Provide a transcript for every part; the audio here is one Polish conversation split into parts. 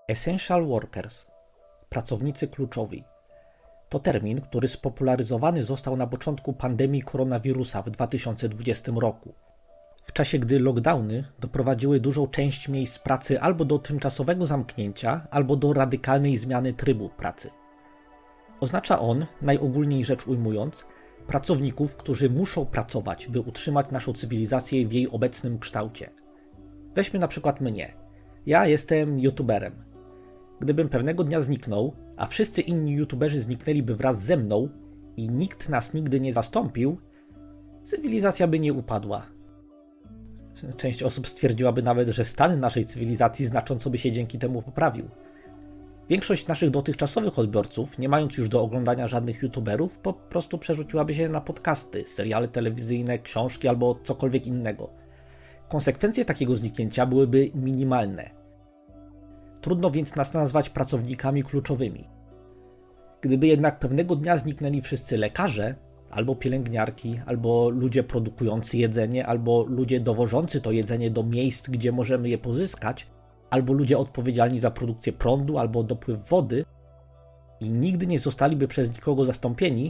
Essential Workers – pracownicy kluczowi. To termin, który spopularyzowany został na początku pandemii koronawirusa w 2020 roku. W czasie, gdy lockdowny doprowadziły dużą część miejsc pracy albo do tymczasowego zamknięcia, albo do radykalnej zmiany trybu pracy. Oznacza on, najogólniej rzecz ujmując, pracowników, którzy muszą pracować, by utrzymać naszą cywilizację w jej obecnym kształcie. Weźmy na przykład mnie. Ja jestem youtuberem. Gdybym pewnego dnia zniknął, a wszyscy inni youtuberzy zniknęliby wraz ze mną i nikt nas nigdy nie zastąpił, cywilizacja by nie upadła. Część osób stwierdziłaby nawet, że stan naszej cywilizacji znacząco by się dzięki temu poprawił. Większość naszych dotychczasowych odbiorców, nie mając już do oglądania żadnych youtuberów, po prostu przerzuciłaby się na podcasty, seriale telewizyjne, książki albo cokolwiek innego. Konsekwencje takiego zniknięcia byłyby minimalne. Trudno więc nas nazwać pracownikami kluczowymi. Gdyby jednak pewnego dnia zniknęli wszyscy lekarze, albo pielęgniarki, albo ludzie produkujący jedzenie, albo ludzie dowożący to jedzenie do miejsc, gdzie możemy je pozyskać, albo ludzie odpowiedzialni za produkcję prądu, albo dopływ wody i nigdy nie zostaliby przez nikogo zastąpieni,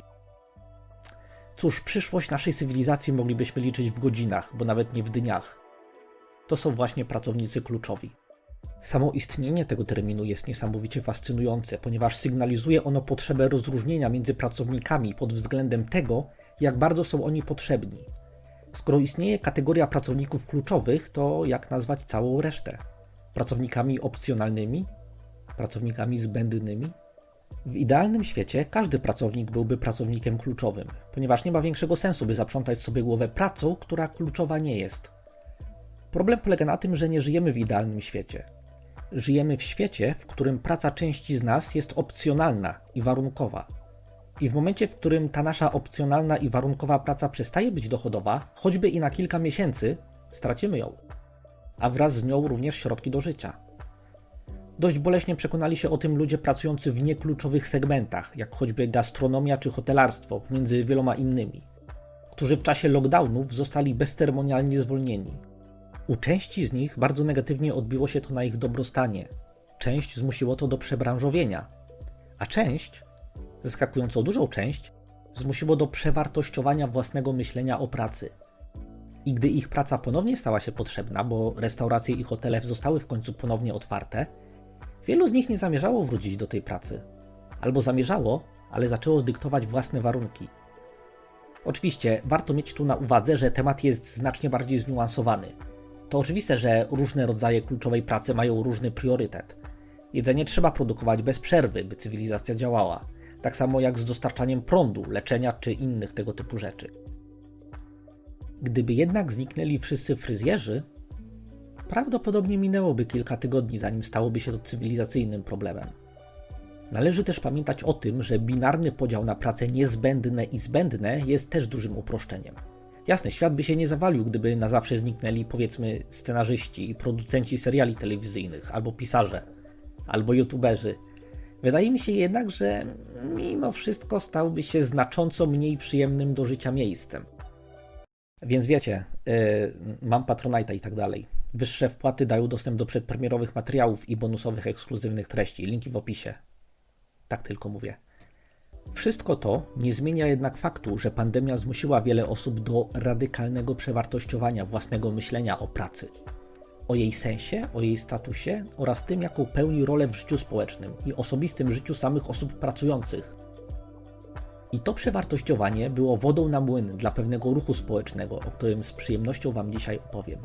cóż, przyszłość naszej cywilizacji moglibyśmy liczyć w godzinach, bo nawet nie w dniach. To są właśnie pracownicy kluczowi. Samo istnienie tego terminu jest niesamowicie fascynujące, ponieważ sygnalizuje ono potrzebę rozróżnienia między pracownikami pod względem tego, jak bardzo są oni potrzebni. Skoro istnieje kategoria pracowników kluczowych, to jak nazwać całą resztę? Pracownikami opcjonalnymi? Pracownikami zbędnymi? W idealnym świecie każdy pracownik byłby pracownikiem kluczowym, ponieważ nie ma większego sensu, by zaprzątać sobie głowę pracą, która kluczowa nie jest. Problem polega na tym, że nie żyjemy w idealnym świecie. Żyjemy w świecie, w którym praca części z nas jest opcjonalna i warunkowa. I w momencie, w którym ta nasza opcjonalna i warunkowa praca przestaje być dochodowa, choćby i na kilka miesięcy, stracimy ją. A wraz z nią również środki do życia. Dość boleśnie przekonali się o tym ludzie pracujący w niekluczowych segmentach, jak choćby gastronomia czy hotelarstwo, między wieloma innymi, którzy w czasie lockdownów zostali bezceremonialnie zwolnieni. U części z nich bardzo negatywnie odbiło się to na ich dobrostanie. Część zmusiło to do przebranżowienia, a część, zaskakująco dużą część, zmusiło do przewartościowania własnego myślenia o pracy. I gdy ich praca ponownie stała się potrzebna, bo restauracje i hotele zostały w końcu ponownie otwarte, wielu z nich nie zamierzało wrócić do tej pracy. Albo zamierzało, ale zaczęło dyktować własne warunki. Oczywiście warto mieć tu na uwadze, że temat jest znacznie bardziej zniuansowany. To oczywiste, że różne rodzaje kluczowej pracy mają różny priorytet. Jedzenie trzeba produkować bez przerwy, by cywilizacja działała. Tak samo jak z dostarczaniem prądu, leczenia czy innych tego typu rzeczy. Gdyby jednak zniknęli wszyscy fryzjerzy, prawdopodobnie minęłoby kilka tygodni, zanim stałoby się to cywilizacyjnym problemem. Należy też pamiętać o tym, że binarny podział na prace niezbędne i zbędne jest też dużym uproszczeniem. Jasne, świat by się nie zawalił, gdyby na zawsze zniknęli, powiedzmy, scenarzyści i producenci seriali telewizyjnych, albo pisarze, albo youtuberzy. Wydaje mi się jednak, że mimo wszystko stałby się znacząco mniej przyjemnym do życia miejscem. Więc wiecie, mam Patronite'a i tak dalej. Wyższe wpłaty dają dostęp do przedpremierowych materiałów i bonusowych ekskluzywnych treści. Linki w opisie. Tak tylko mówię. Wszystko to nie zmienia jednak faktu, że pandemia zmusiła wiele osób do radykalnego przewartościowania własnego myślenia o pracy. O jej sensie, o jej statusie oraz tym, jaką pełni rolę w życiu społecznym i osobistym życiu samych osób pracujących. I to przewartościowanie było wodą na młyn dla pewnego ruchu społecznego, o którym z przyjemnością Wam dzisiaj opowiem.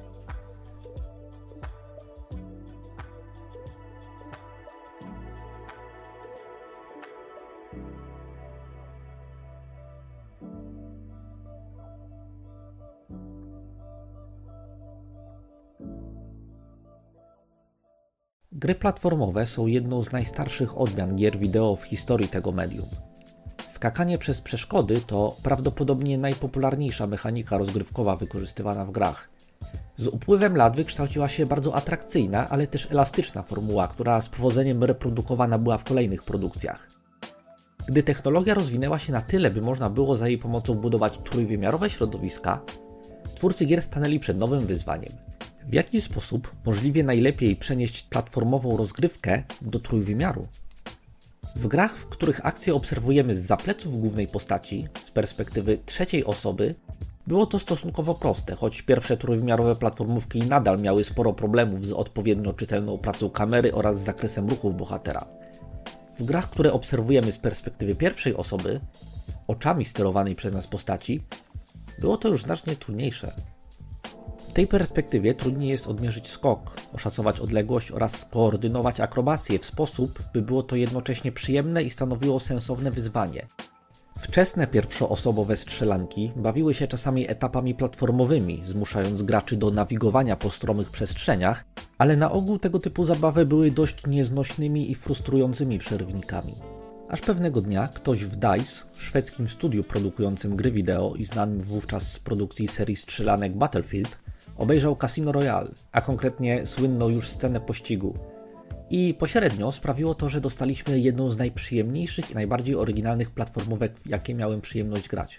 Gry platformowe są jedną z najstarszych odmian gier wideo w historii tego medium. Skakanie przez przeszkody to prawdopodobnie najpopularniejsza mechanika rozgrywkowa wykorzystywana w grach. Z upływem lat wykształciła się bardzo atrakcyjna, ale też elastyczna formuła, która z powodzeniem reprodukowana była w kolejnych produkcjach. Gdy technologia rozwinęła się na tyle, by można było za jej pomocą budować trójwymiarowe środowiska, twórcy gier stanęli przed nowym wyzwaniem. W jaki sposób możliwie najlepiej przenieść platformową rozgrywkę do trójwymiaru? W grach, w których akcje obserwujemy zza pleców głównej postaci, z perspektywy trzeciej osoby, było to stosunkowo proste, choć pierwsze trójwymiarowe platformówki nadal miały sporo problemów z odpowiednio czytelną pracą kamery oraz zakresem ruchów bohatera. W grach, które obserwujemy z perspektywy pierwszej osoby, oczami sterowanej przez nas postaci, było to już znacznie trudniejsze. W tej perspektywie trudniej jest odmierzyć skok, oszacować odległość oraz skoordynować akrobację w sposób, by było to jednocześnie przyjemne i stanowiło sensowne wyzwanie. Wczesne pierwszoosobowe strzelanki bawiły się czasami etapami platformowymi, zmuszając graczy do nawigowania po stromych przestrzeniach, ale na ogół tego typu zabawy były dość nieznośnymi i frustrującymi przerywnikami. Aż pewnego dnia ktoś w DICE, szwedzkim studiu produkującym gry wideo i znanym wówczas z produkcji serii strzelanek Battlefield, obejrzał Casino Royale, a konkretnie słynną już scenę pościgu. I pośrednio sprawiło to, że dostaliśmy jedną z najprzyjemniejszych i najbardziej oryginalnych platformówek, w jakie miałem przyjemność grać.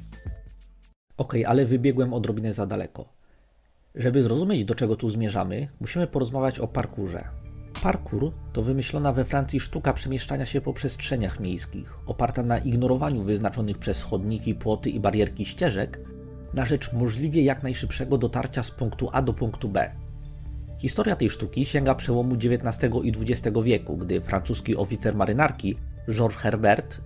Ale wybiegłem odrobinę za daleko. Żeby zrozumieć, do czego tu zmierzamy, musimy porozmawiać o parkurze. Parkour to wymyślona we Francji sztuka przemieszczania się po przestrzeniach miejskich, oparta na ignorowaniu wyznaczonych przez chodniki, płoty i barierki ścieżek, na rzecz możliwie jak najszybszego dotarcia z punktu A do punktu B. Historia tej sztuki sięga przełomu XIX i XX wieku, gdy francuski oficer marynarki Georges Herbert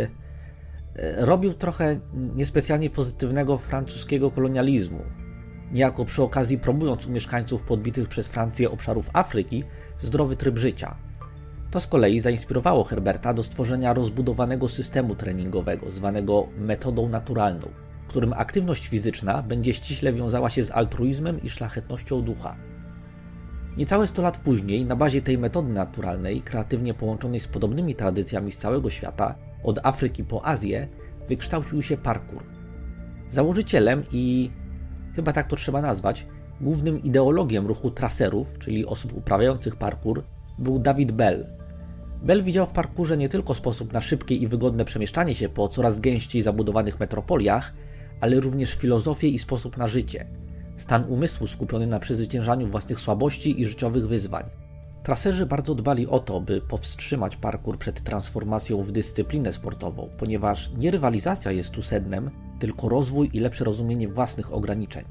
robił trochę niespecjalnie pozytywnego francuskiego kolonializmu, niejako przy okazji promując u mieszkańców podbitych przez Francję obszarów Afryki zdrowy tryb życia. To z kolei zainspirowało Herberta do stworzenia rozbudowanego systemu treningowego, zwanego metodą naturalną, w którym aktywność fizyczna będzie ściśle wiązała się z altruizmem i szlachetnością ducha. Niecałe 100 lat później, na bazie tej metody naturalnej, kreatywnie połączonej z podobnymi tradycjami z całego świata, od Afryki po Azję, wykształcił się parkour. Założycielem i, chyba tak to trzeba nazwać, głównym ideologiem ruchu traserów, czyli osób uprawiających parkour, był David Bell. Bell widział w parkourze nie tylko sposób na szybkie i wygodne przemieszczanie się po coraz gęściej zabudowanych metropoliach, ale również filozofię i sposób na życie. Stan umysłu skupiony na przezwyciężaniu własnych słabości i życiowych wyzwań. Traserzy bardzo dbali o to, by powstrzymać parkour przed transformacją w dyscyplinę sportową, ponieważ nie rywalizacja jest tu sednem, tylko rozwój i lepsze rozumienie własnych ograniczeń.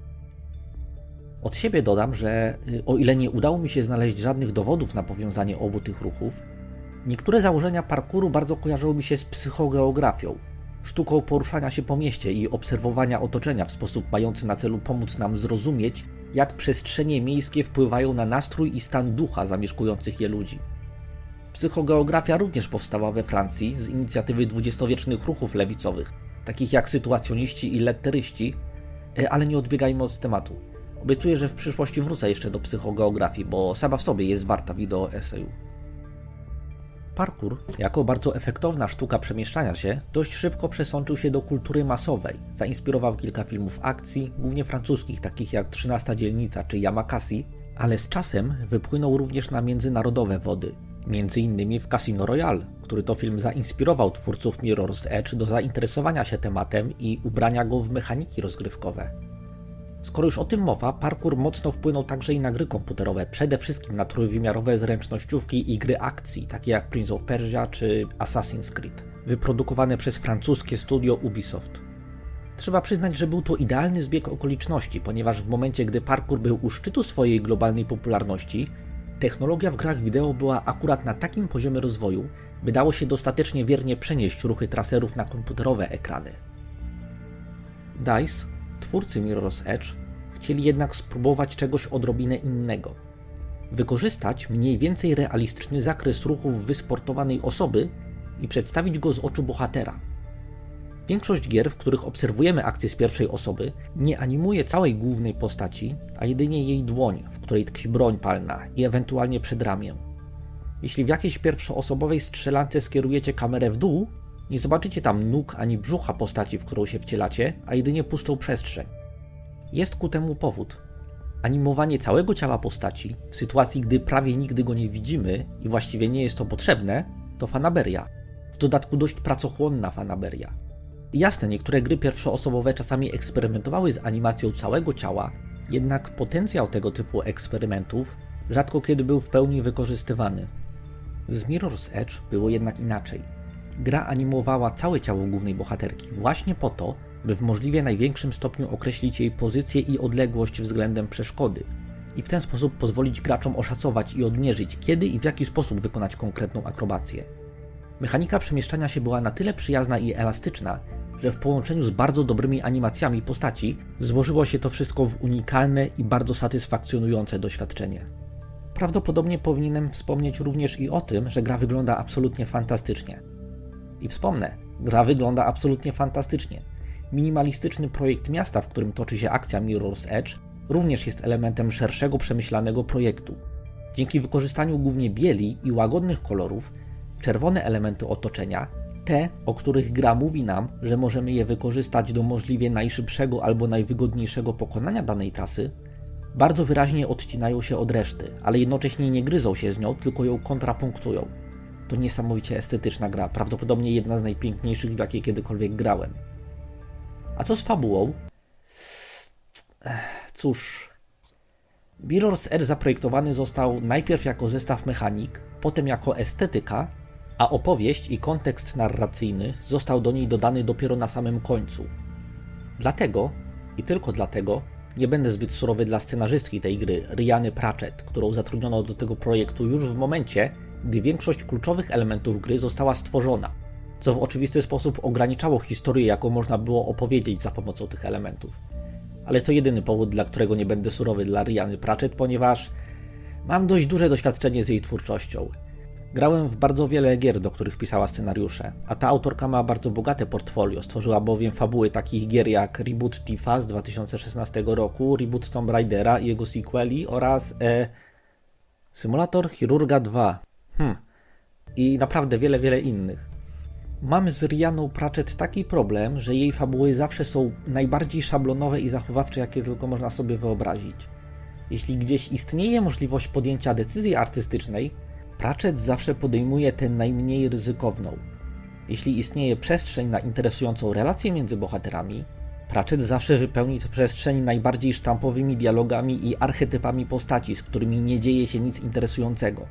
Od siebie dodam, że o ile nie udało mi się znaleźć żadnych dowodów na powiązanie obu tych ruchów, niektóre założenia parkouru bardzo kojarzą mi się z psychogeografią, sztuką poruszania się po mieście i obserwowania otoczenia w sposób mający na celu pomóc nam zrozumieć, jak przestrzenie miejskie wpływają na nastrój i stan ducha zamieszkujących je ludzi. Psychogeografia również powstała we Francji z inicjatywy dwudziestowiecznych ruchów lewicowych, takich jak sytuacjoniści i letteryści, ale nie odbiegajmy od tematu. Obiecuję, że w przyszłości wrócę jeszcze do psychogeografii, bo sama w sobie jest warta wideo eseju. Parkour, jako bardzo efektowna sztuka przemieszczania się, dość szybko przesączył się do kultury masowej. Zainspirował kilka filmów akcji, głównie francuskich, takich jak 13 dzielnica czy Yamakasi, ale z czasem wypłynął również na międzynarodowe wody. Między innymi w Casino Royale, który to film zainspirował twórców Mirror's Edge do zainteresowania się tematem i ubrania go w mechaniki rozgrywkowe. Skoro już o tym mowa, parkour mocno wpłynął także i na gry komputerowe, przede wszystkim na trójwymiarowe zręcznościówki i gry akcji, takie jak Prince of Persia czy Assassin's Creed, wyprodukowane przez francuskie studio Ubisoft. Trzeba przyznać, że był to idealny zbieg okoliczności, ponieważ w momencie, gdy parkour był u szczytu swojej globalnej popularności, technologia w grach wideo była akurat na takim poziomie rozwoju, by dało się dostatecznie wiernie przenieść ruchy traserów na komputerowe ekrany. DICE, twórcy Mirror's Edge, chcieli jednak spróbować czegoś odrobinę innego. Wykorzystać mniej więcej realistyczny zakres ruchów wysportowanej osoby i przedstawić go z oczu bohatera. Większość gier, w których obserwujemy akcję z pierwszej osoby, nie animuje całej głównej postaci, a jedynie jej dłoń, w której tkwi broń palna i ewentualnie przedramię. Jeśli w jakiejś pierwszoosobowej strzelance skierujecie kamerę w dół, nie zobaczycie tam nóg ani brzucha postaci, w którą się wcielacie, a jedynie pustą przestrzeń. Jest ku temu powód. Animowanie całego ciała postaci, w sytuacji gdy prawie nigdy go nie widzimy i właściwie nie jest to potrzebne, to fanaberia. W dodatku dość pracochłonna fanaberia. Jasne, niektóre gry pierwszoosobowe czasami eksperymentowały z animacją całego ciała, Jednak potencjał tego typu eksperymentów rzadko kiedy był w pełni wykorzystywany. Z Mirror's Edge było jednak inaczej. Gra animowała całe ciało głównej bohaterki właśnie po to, by w możliwie największym stopniu określić jej pozycję i odległość względem przeszkody i w ten sposób pozwolić graczom oszacować i odmierzyć, kiedy i w jaki sposób wykonać konkretną akrobację. Mechanika przemieszczania się była na tyle przyjazna i elastyczna, że w połączeniu z bardzo dobrymi animacjami postaci złożyło się to wszystko w unikalne i bardzo satysfakcjonujące doświadczenie. Prawdopodobnie powinienem wspomnieć również i o tym, że gra wygląda absolutnie fantastycznie. I wspomnę, gra wygląda absolutnie fantastycznie. Minimalistyczny projekt miasta, w którym toczy się akcja Mirror's Edge, również jest elementem szerszego, przemyślanego projektu. Dzięki wykorzystaniu głównie bieli i łagodnych kolorów, czerwone elementy otoczenia, te, o których gra mówi nam, że możemy je wykorzystać do możliwie najszybszego albo najwygodniejszego pokonania danej trasy, bardzo wyraźnie odcinają się od reszty, ale jednocześnie nie gryzą się z nią, tylko ją kontrapunktują. To niesamowicie estetyczna gra, prawdopodobnie jedna z najpiękniejszych, w jakie kiedykolwiek grałem. A co z fabułą? Cóż, Mirror's Edge zaprojektowany został najpierw jako zestaw mechanik, potem jako estetyka, a opowieść i kontekst narracyjny został do niej dodany dopiero na samym końcu. Dlatego, i tylko dlatego, nie będę zbyt surowy dla scenarzystki tej gry, Rhianny Pratchett, którą zatrudniono do tego projektu już w momencie, gdy większość kluczowych elementów gry została stworzona, co w oczywisty sposób ograniczało historię, jaką można było opowiedzieć za pomocą tych elementów. Ale to jedyny powód, dla którego nie będę surowy dla Rhianny Pratchett, ponieważ mam dość duże doświadczenie z jej twórczością. Grałem w bardzo wiele gier, do których pisała scenariusze, a ta autorka ma bardzo bogate portfolio, stworzyła bowiem fabuły takich gier jak Reboot Tifa z 2016 roku, Reboot Tomb Raidera i jego sequeli oraz Symulator Chirurga 2. I naprawdę wiele innych. Mamy z Rhianną Pratchett taki problem, że jej fabuły zawsze są najbardziej szablonowe i zachowawcze, jakie tylko można sobie wyobrazić. Jeśli gdzieś istnieje możliwość podjęcia decyzji artystycznej, Pratchett zawsze podejmuje tę najmniej ryzykowną. Jeśli istnieje przestrzeń na interesującą relację między bohaterami, Pratchett zawsze wypełni tę przestrzeń najbardziej sztampowymi dialogami i archetypami postaci, z którymi nie dzieje się nic interesującego.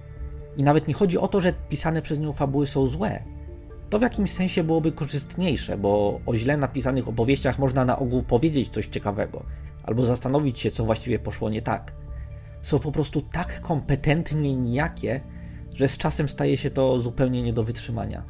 I nawet nie chodzi o to, że pisane przez nią fabuły są złe. To w jakimś sensie byłoby korzystniejsze, bo o źle napisanych opowieściach można na ogół powiedzieć coś ciekawego, albo zastanowić się, co właściwie poszło nie tak. Są po prostu tak kompetentnie nijakie, że z czasem staje się to zupełnie nie do wytrzymania.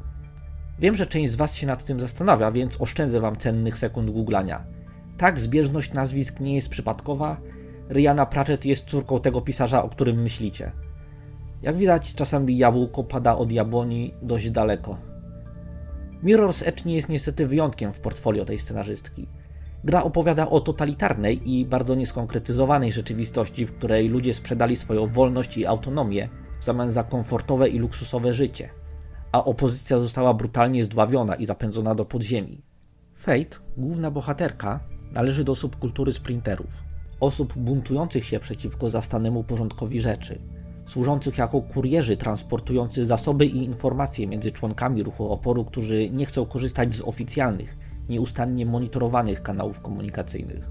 Wiem, że część z Was się nad tym zastanawia, więc oszczędzę Wam cennych sekund googlania. Tak, zbieżność nazwisk nie jest przypadkowa. Rhianna Pratchett jest córką tego pisarza, o którym myślicie. Jak widać, czasami jabłko pada od jabłoni dość daleko. Mirror's Edge nie jest niestety wyjątkiem w portfolio tej scenarzystki. Gra opowiada o totalitarnej i bardzo nieskonkretyzowanej rzeczywistości, w której ludzie sprzedali swoją wolność i autonomię w zamian za komfortowe i luksusowe życie, a opozycja została brutalnie zdławiona i zapędzona do podziemi. Fate, główna bohaterka, należy do subkultury sprinterów, osób buntujących się przeciwko zastanemu porządkowi rzeczy, służących jako kurierzy transportujący zasoby i informacje między członkami ruchu oporu, którzy nie chcą korzystać z oficjalnych, nieustannie monitorowanych kanałów komunikacyjnych.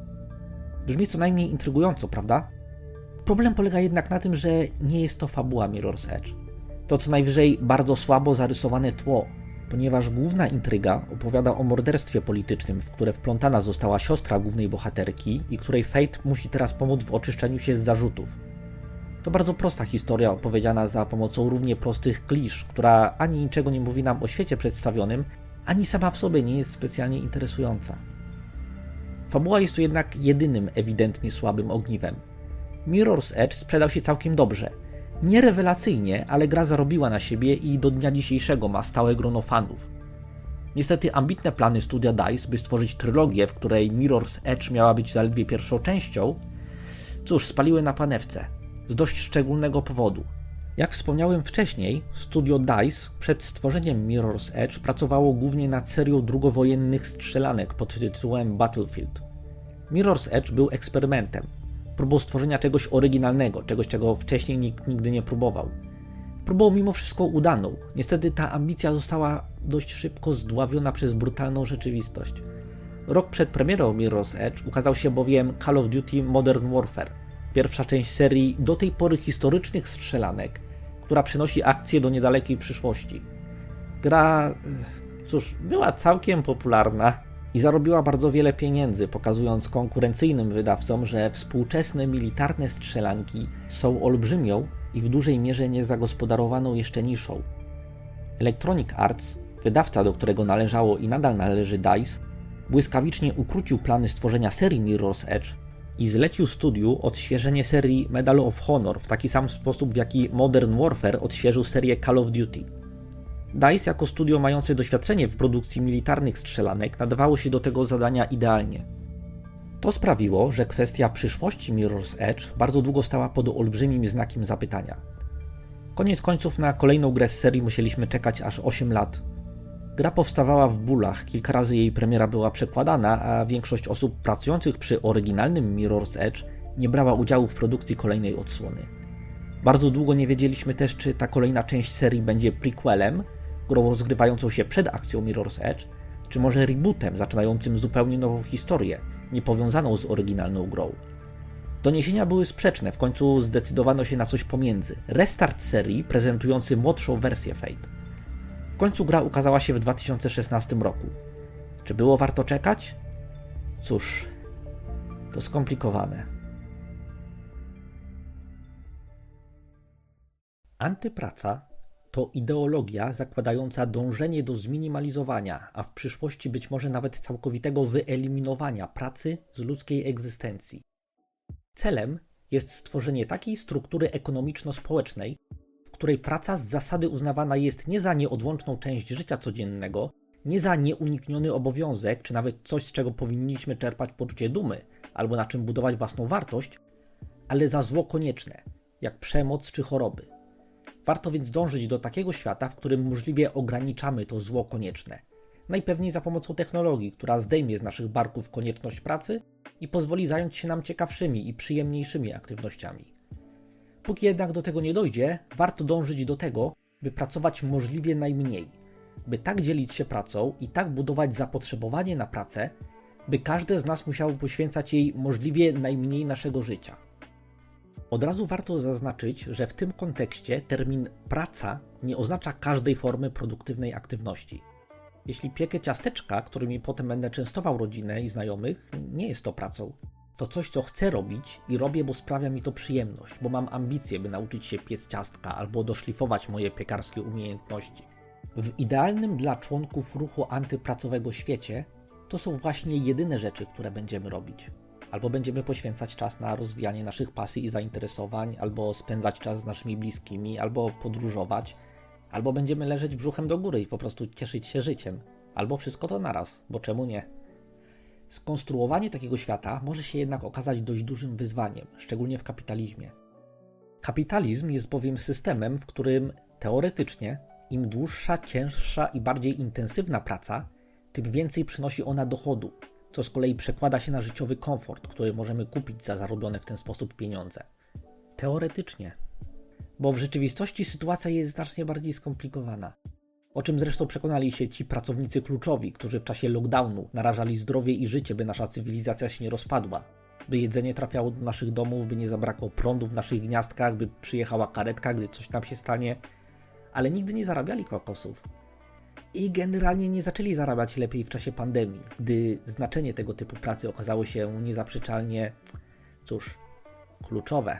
Brzmi co najmniej intrygująco, prawda? Problem polega jednak na tym, że nie jest to fabuła Mirror's Edge. To co najwyżej bardzo słabo zarysowane tło, ponieważ główna intryga opowiada o morderstwie politycznym, w które wplątana została siostra głównej bohaterki i której Fate musi teraz pomóc w oczyszczeniu się z zarzutów. To bardzo prosta historia opowiedziana za pomocą równie prostych klisz, która ani niczego nie mówi nam o świecie przedstawionym, ani sama w sobie nie jest specjalnie interesująca. Fabuła jest tu jednak jedynym ewidentnie słabym ogniwem. Mirror's Edge sprzedał się całkiem dobrze. Nie rewelacyjnie, ale gra zarobiła na siebie i do dnia dzisiejszego ma stałe grono fanów. Niestety ambitne plany studia DICE, by stworzyć trylogię, w której Mirror's Edge miała być zaledwie pierwszą częścią, cóż, spaliły na panewce. Z dość szczególnego powodu. Jak wspomniałem wcześniej, studio DICE przed stworzeniem Mirror's Edge pracowało głównie nad serią drugowojennych strzelanek pod tytułem Battlefield. Mirror's Edge był eksperymentem, próbą stworzenia czegoś oryginalnego, czegoś, czego wcześniej nikt nigdy nie próbował. Próbą mimo wszystko udaną, niestety ta ambicja została dość szybko zdławiona przez brutalną rzeczywistość. Rok przed premierą Mirror's Edge ukazał się bowiem Call of Duty Modern Warfare, pierwsza część serii do tej pory historycznych strzelanek, która przynosi akcję do niedalekiej przyszłości. Gra, była całkiem popularna i zarobiła bardzo wiele pieniędzy, pokazując konkurencyjnym wydawcom, że współczesne militarne strzelanki są olbrzymią i w dużej mierze niezagospodarowaną jeszcze niszą. Electronic Arts, wydawca, do którego należało i nadal należy DICE, błyskawicznie ukrócił plany stworzenia serii Mirror's Edge i zlecił studiu odświeżenie serii Medal of Honor w taki sam sposób, w jaki Modern Warfare odświeżył serię Call of Duty. DICE jako studio mające doświadczenie w produkcji militarnych strzelanek nadawało się do tego zadania idealnie. To sprawiło, że kwestia przyszłości Mirror's Edge bardzo długo stała pod olbrzymim znakiem zapytania. Koniec końców na kolejną grę z serii musieliśmy czekać aż 8 lat. Gra powstawała w bólach, kilka razy jej premiera była przekładana, a większość osób pracujących przy oryginalnym Mirror's Edge nie brała udziału w produkcji kolejnej odsłony. Bardzo długo nie wiedzieliśmy też, czy ta kolejna część serii będzie prequelem, grą rozgrywającą się przed akcją Mirror's Edge, czy może rebootem zaczynającym zupełnie nową historię, niepowiązaną z oryginalną grą. Doniesienia były sprzeczne, w końcu zdecydowano się na coś pomiędzy. Restart serii prezentujący młodszą wersję Fate. W końcu gra ukazała się w 2016 roku. Czy było warto czekać? Cóż, to skomplikowane. Antypraca to ideologia zakładająca dążenie do zminimalizowania, a w przyszłości być może nawet całkowitego wyeliminowania pracy z ludzkiej egzystencji. Celem jest stworzenie takiej struktury ekonomiczno-społecznej, w której praca z zasady uznawana jest nie za nieodłączną część życia codziennego, nie za nieunikniony obowiązek, czy nawet coś, z czego powinniśmy czerpać poczucie dumy, albo na czym budować własną wartość, ale za zło konieczne, jak przemoc czy choroby. Warto więc dążyć do takiego świata, w którym możliwie ograniczamy to zło konieczne. Najpewniej za pomocą technologii, która zdejmie z naszych barków konieczność pracy i pozwoli zająć się nam ciekawszymi i przyjemniejszymi aktywnościami. Póki jednak do tego nie dojdzie, warto dążyć do tego, by pracować możliwie najmniej, by tak dzielić się pracą i tak budować zapotrzebowanie na pracę, by każde z nas musiało poświęcać jej możliwie najmniej naszego życia. Od razu warto zaznaczyć, że w tym kontekście termin praca nie oznacza każdej formy produktywnej aktywności. Jeśli piekę ciasteczka, którymi potem będę częstował rodzinę i znajomych, nie jest to pracą. To coś, co chcę robić i robię, bo sprawia mi to przyjemność, bo mam ambicje, by nauczyć się piec ciastka albo doszlifować moje piekarskie umiejętności. W idealnym dla członków ruchu antypracowego świecie to są właśnie jedyne rzeczy, które będziemy robić. Albo będziemy poświęcać czas na rozwijanie naszych pasji i zainteresowań, albo spędzać czas z naszymi bliskimi, albo podróżować, albo będziemy leżeć brzuchem do góry i po prostu cieszyć się życiem. Albo wszystko to naraz, bo czemu nie? Skonstruowanie takiego świata może się jednak okazać dość dużym wyzwaniem, szczególnie w kapitalizmie. Kapitalizm jest bowiem systemem, w którym teoretycznie im dłuższa, cięższa i bardziej intensywna praca, tym więcej przynosi ona dochodu, co z kolei przekłada się na życiowy komfort, który możemy kupić za zarobione w ten sposób pieniądze. Teoretycznie. Bo w rzeczywistości sytuacja jest znacznie bardziej skomplikowana. O czym zresztą przekonali się ci pracownicy kluczowi, którzy w czasie lockdownu narażali zdrowie i życie, by nasza cywilizacja się nie rozpadła, by jedzenie trafiało do naszych domów, by nie zabrakło prądu w naszych gniazdkach, by przyjechała karetka, gdy coś nam się stanie, ale nigdy nie zarabiali kokosów. I generalnie nie zaczęli zarabiać lepiej w czasie pandemii, gdy znaczenie tego typu pracy okazało się niezaprzeczalnie, kluczowe.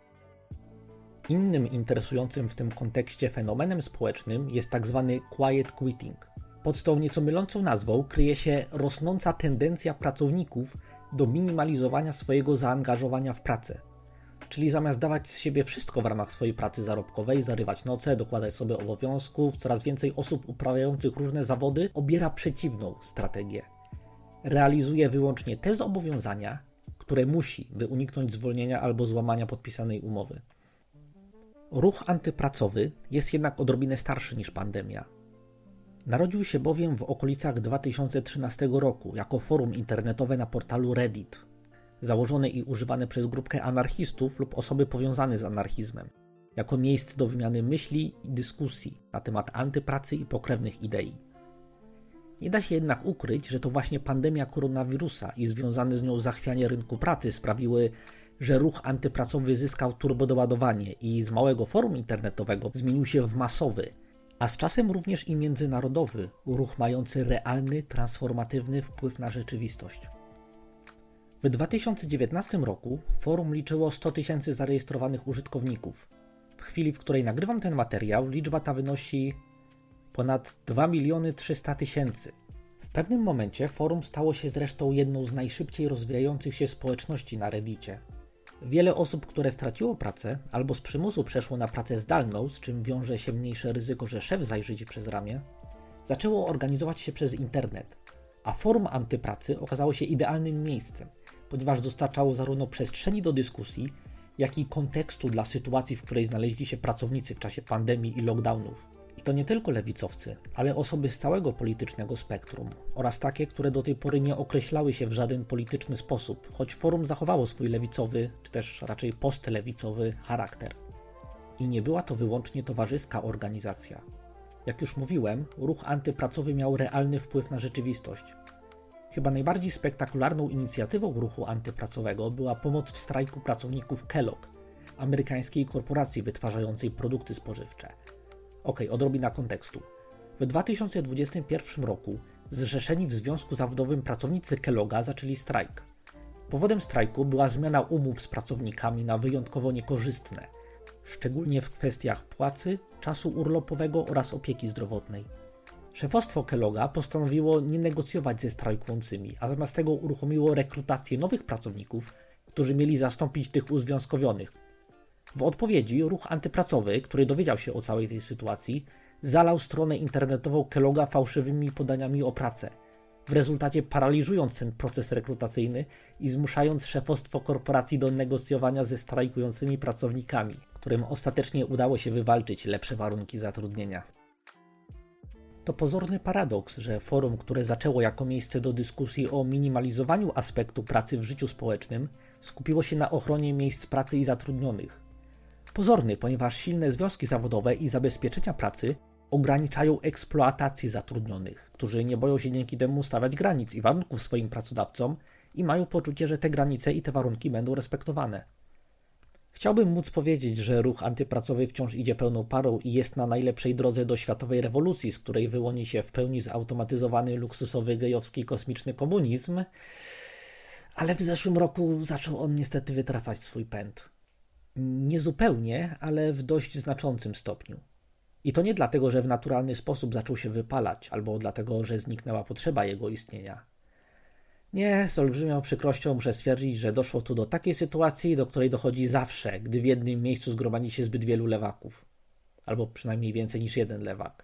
Innym interesującym w tym kontekście fenomenem społecznym jest tzw. quiet quitting. Pod tą nieco mylącą nazwą kryje się rosnąca tendencja pracowników do minimalizowania swojego zaangażowania w pracę. Czyli zamiast dawać z siebie wszystko w ramach swojej pracy zarobkowej, zarywać noce, dokładać sobie obowiązków, coraz więcej osób uprawiających różne zawody obiera przeciwną strategię. Realizuje wyłącznie te zobowiązania, które musi, by uniknąć zwolnienia albo złamania podpisanej umowy. Ruch antypracowy jest jednak odrobinę starszy niż pandemia. Narodził się bowiem w okolicach 2013 roku jako forum internetowe na portalu Reddit, założone i używane przez grupkę anarchistów lub osoby powiązane z anarchizmem, jako miejsce do wymiany myśli i dyskusji na temat antypracy i pokrewnych idei. Nie da się jednak ukryć, że to właśnie pandemia koronawirusa i związane z nią zachwianie rynku pracy sprawiły, że ruch antypracowy zyskał turbodoładowanie i z małego forum internetowego zmienił się w masowy, a z czasem również i międzynarodowy ruch mający realny, transformatywny wpływ na rzeczywistość. W 2019 roku forum liczyło 100 000 zarejestrowanych użytkowników. W chwili, w której nagrywam ten materiał, liczba ta wynosi ponad 2 300 000. W pewnym momencie forum stało się zresztą jedną z najszybciej rozwijających się społeczności na Reddicie. Wiele osób, które straciło pracę albo z przymusu przeszło na pracę zdalną, z czym wiąże się mniejsze ryzyko, że szef zajrzy ci przez ramię, zaczęło organizować się przez internet, a forum antypracy okazało się idealnym miejscem, ponieważ dostarczało zarówno przestrzeni do dyskusji, jak i kontekstu dla sytuacji, w której znaleźli się pracownicy w czasie pandemii i lockdownów. I to nie tylko lewicowcy, ale osoby z całego politycznego spektrum oraz takie, które do tej pory nie określały się w żaden polityczny sposób, choć forum zachowało swój lewicowy, czy też raczej postlewicowy charakter. I nie była to wyłącznie towarzyska organizacja. Jak już mówiłem, ruch antypracowy miał realny wpływ na rzeczywistość. Chyba najbardziej spektakularną inicjatywą ruchu antypracowego była pomoc w strajku pracowników Kellogg, amerykańskiej korporacji wytwarzającej produkty spożywcze. Odrobina kontekstu. W 2021 roku zrzeszeni w związku zawodowym pracownicy Kellogga zaczęli strajk. Powodem strajku była zmiana umów z pracownikami na wyjątkowo niekorzystne, szczególnie w kwestiach płacy, czasu urlopowego oraz opieki zdrowotnej. Szefostwo Kellogga postanowiło nie negocjować ze strajkującymi, a zamiast tego uruchomiło rekrutację nowych pracowników, którzy mieli zastąpić tych uzwiązkowionych. W odpowiedzi ruch antypracowy, który dowiedział się o całej tej sytuacji, zalał stronę internetową Kellogga fałszywymi podaniami o pracę, w rezultacie paraliżując ten proces rekrutacyjny i zmuszając szefostwo korporacji do negocjowania ze strajkującymi pracownikami, którym ostatecznie udało się wywalczyć lepsze warunki zatrudnienia. To pozorny paradoks, że forum, które zaczęło jako miejsce do dyskusji o minimalizowaniu aspektu pracy w życiu społecznym, skupiło się na ochronie miejsc pracy i zatrudnionych. Pozorny, ponieważ silne związki zawodowe i zabezpieczenia pracy ograniczają eksploatację zatrudnionych, którzy nie boją się dzięki temu stawiać granic i warunków swoim pracodawcom i mają poczucie, że te granice i te warunki będą respektowane. Chciałbym móc powiedzieć, że ruch antypracowy wciąż idzie pełną parą i jest na najlepszej drodze do światowej rewolucji, z której wyłoni się w pełni zautomatyzowany, luksusowy, gejowski, kosmiczny komunizm, ale w zeszłym roku zaczął on niestety wytracać swój pęd. Nie zupełnie, ale w dość znaczącym stopniu. I to nie dlatego, że w naturalny sposób zaczął się wypalać, albo dlatego, że zniknęła potrzeba jego istnienia. Nie, z olbrzymią przykrością muszę stwierdzić, że doszło tu do takiej sytuacji, do której dochodzi zawsze, gdy w jednym miejscu zgromadzi się zbyt wielu lewaków. Albo przynajmniej więcej niż jeden lewak.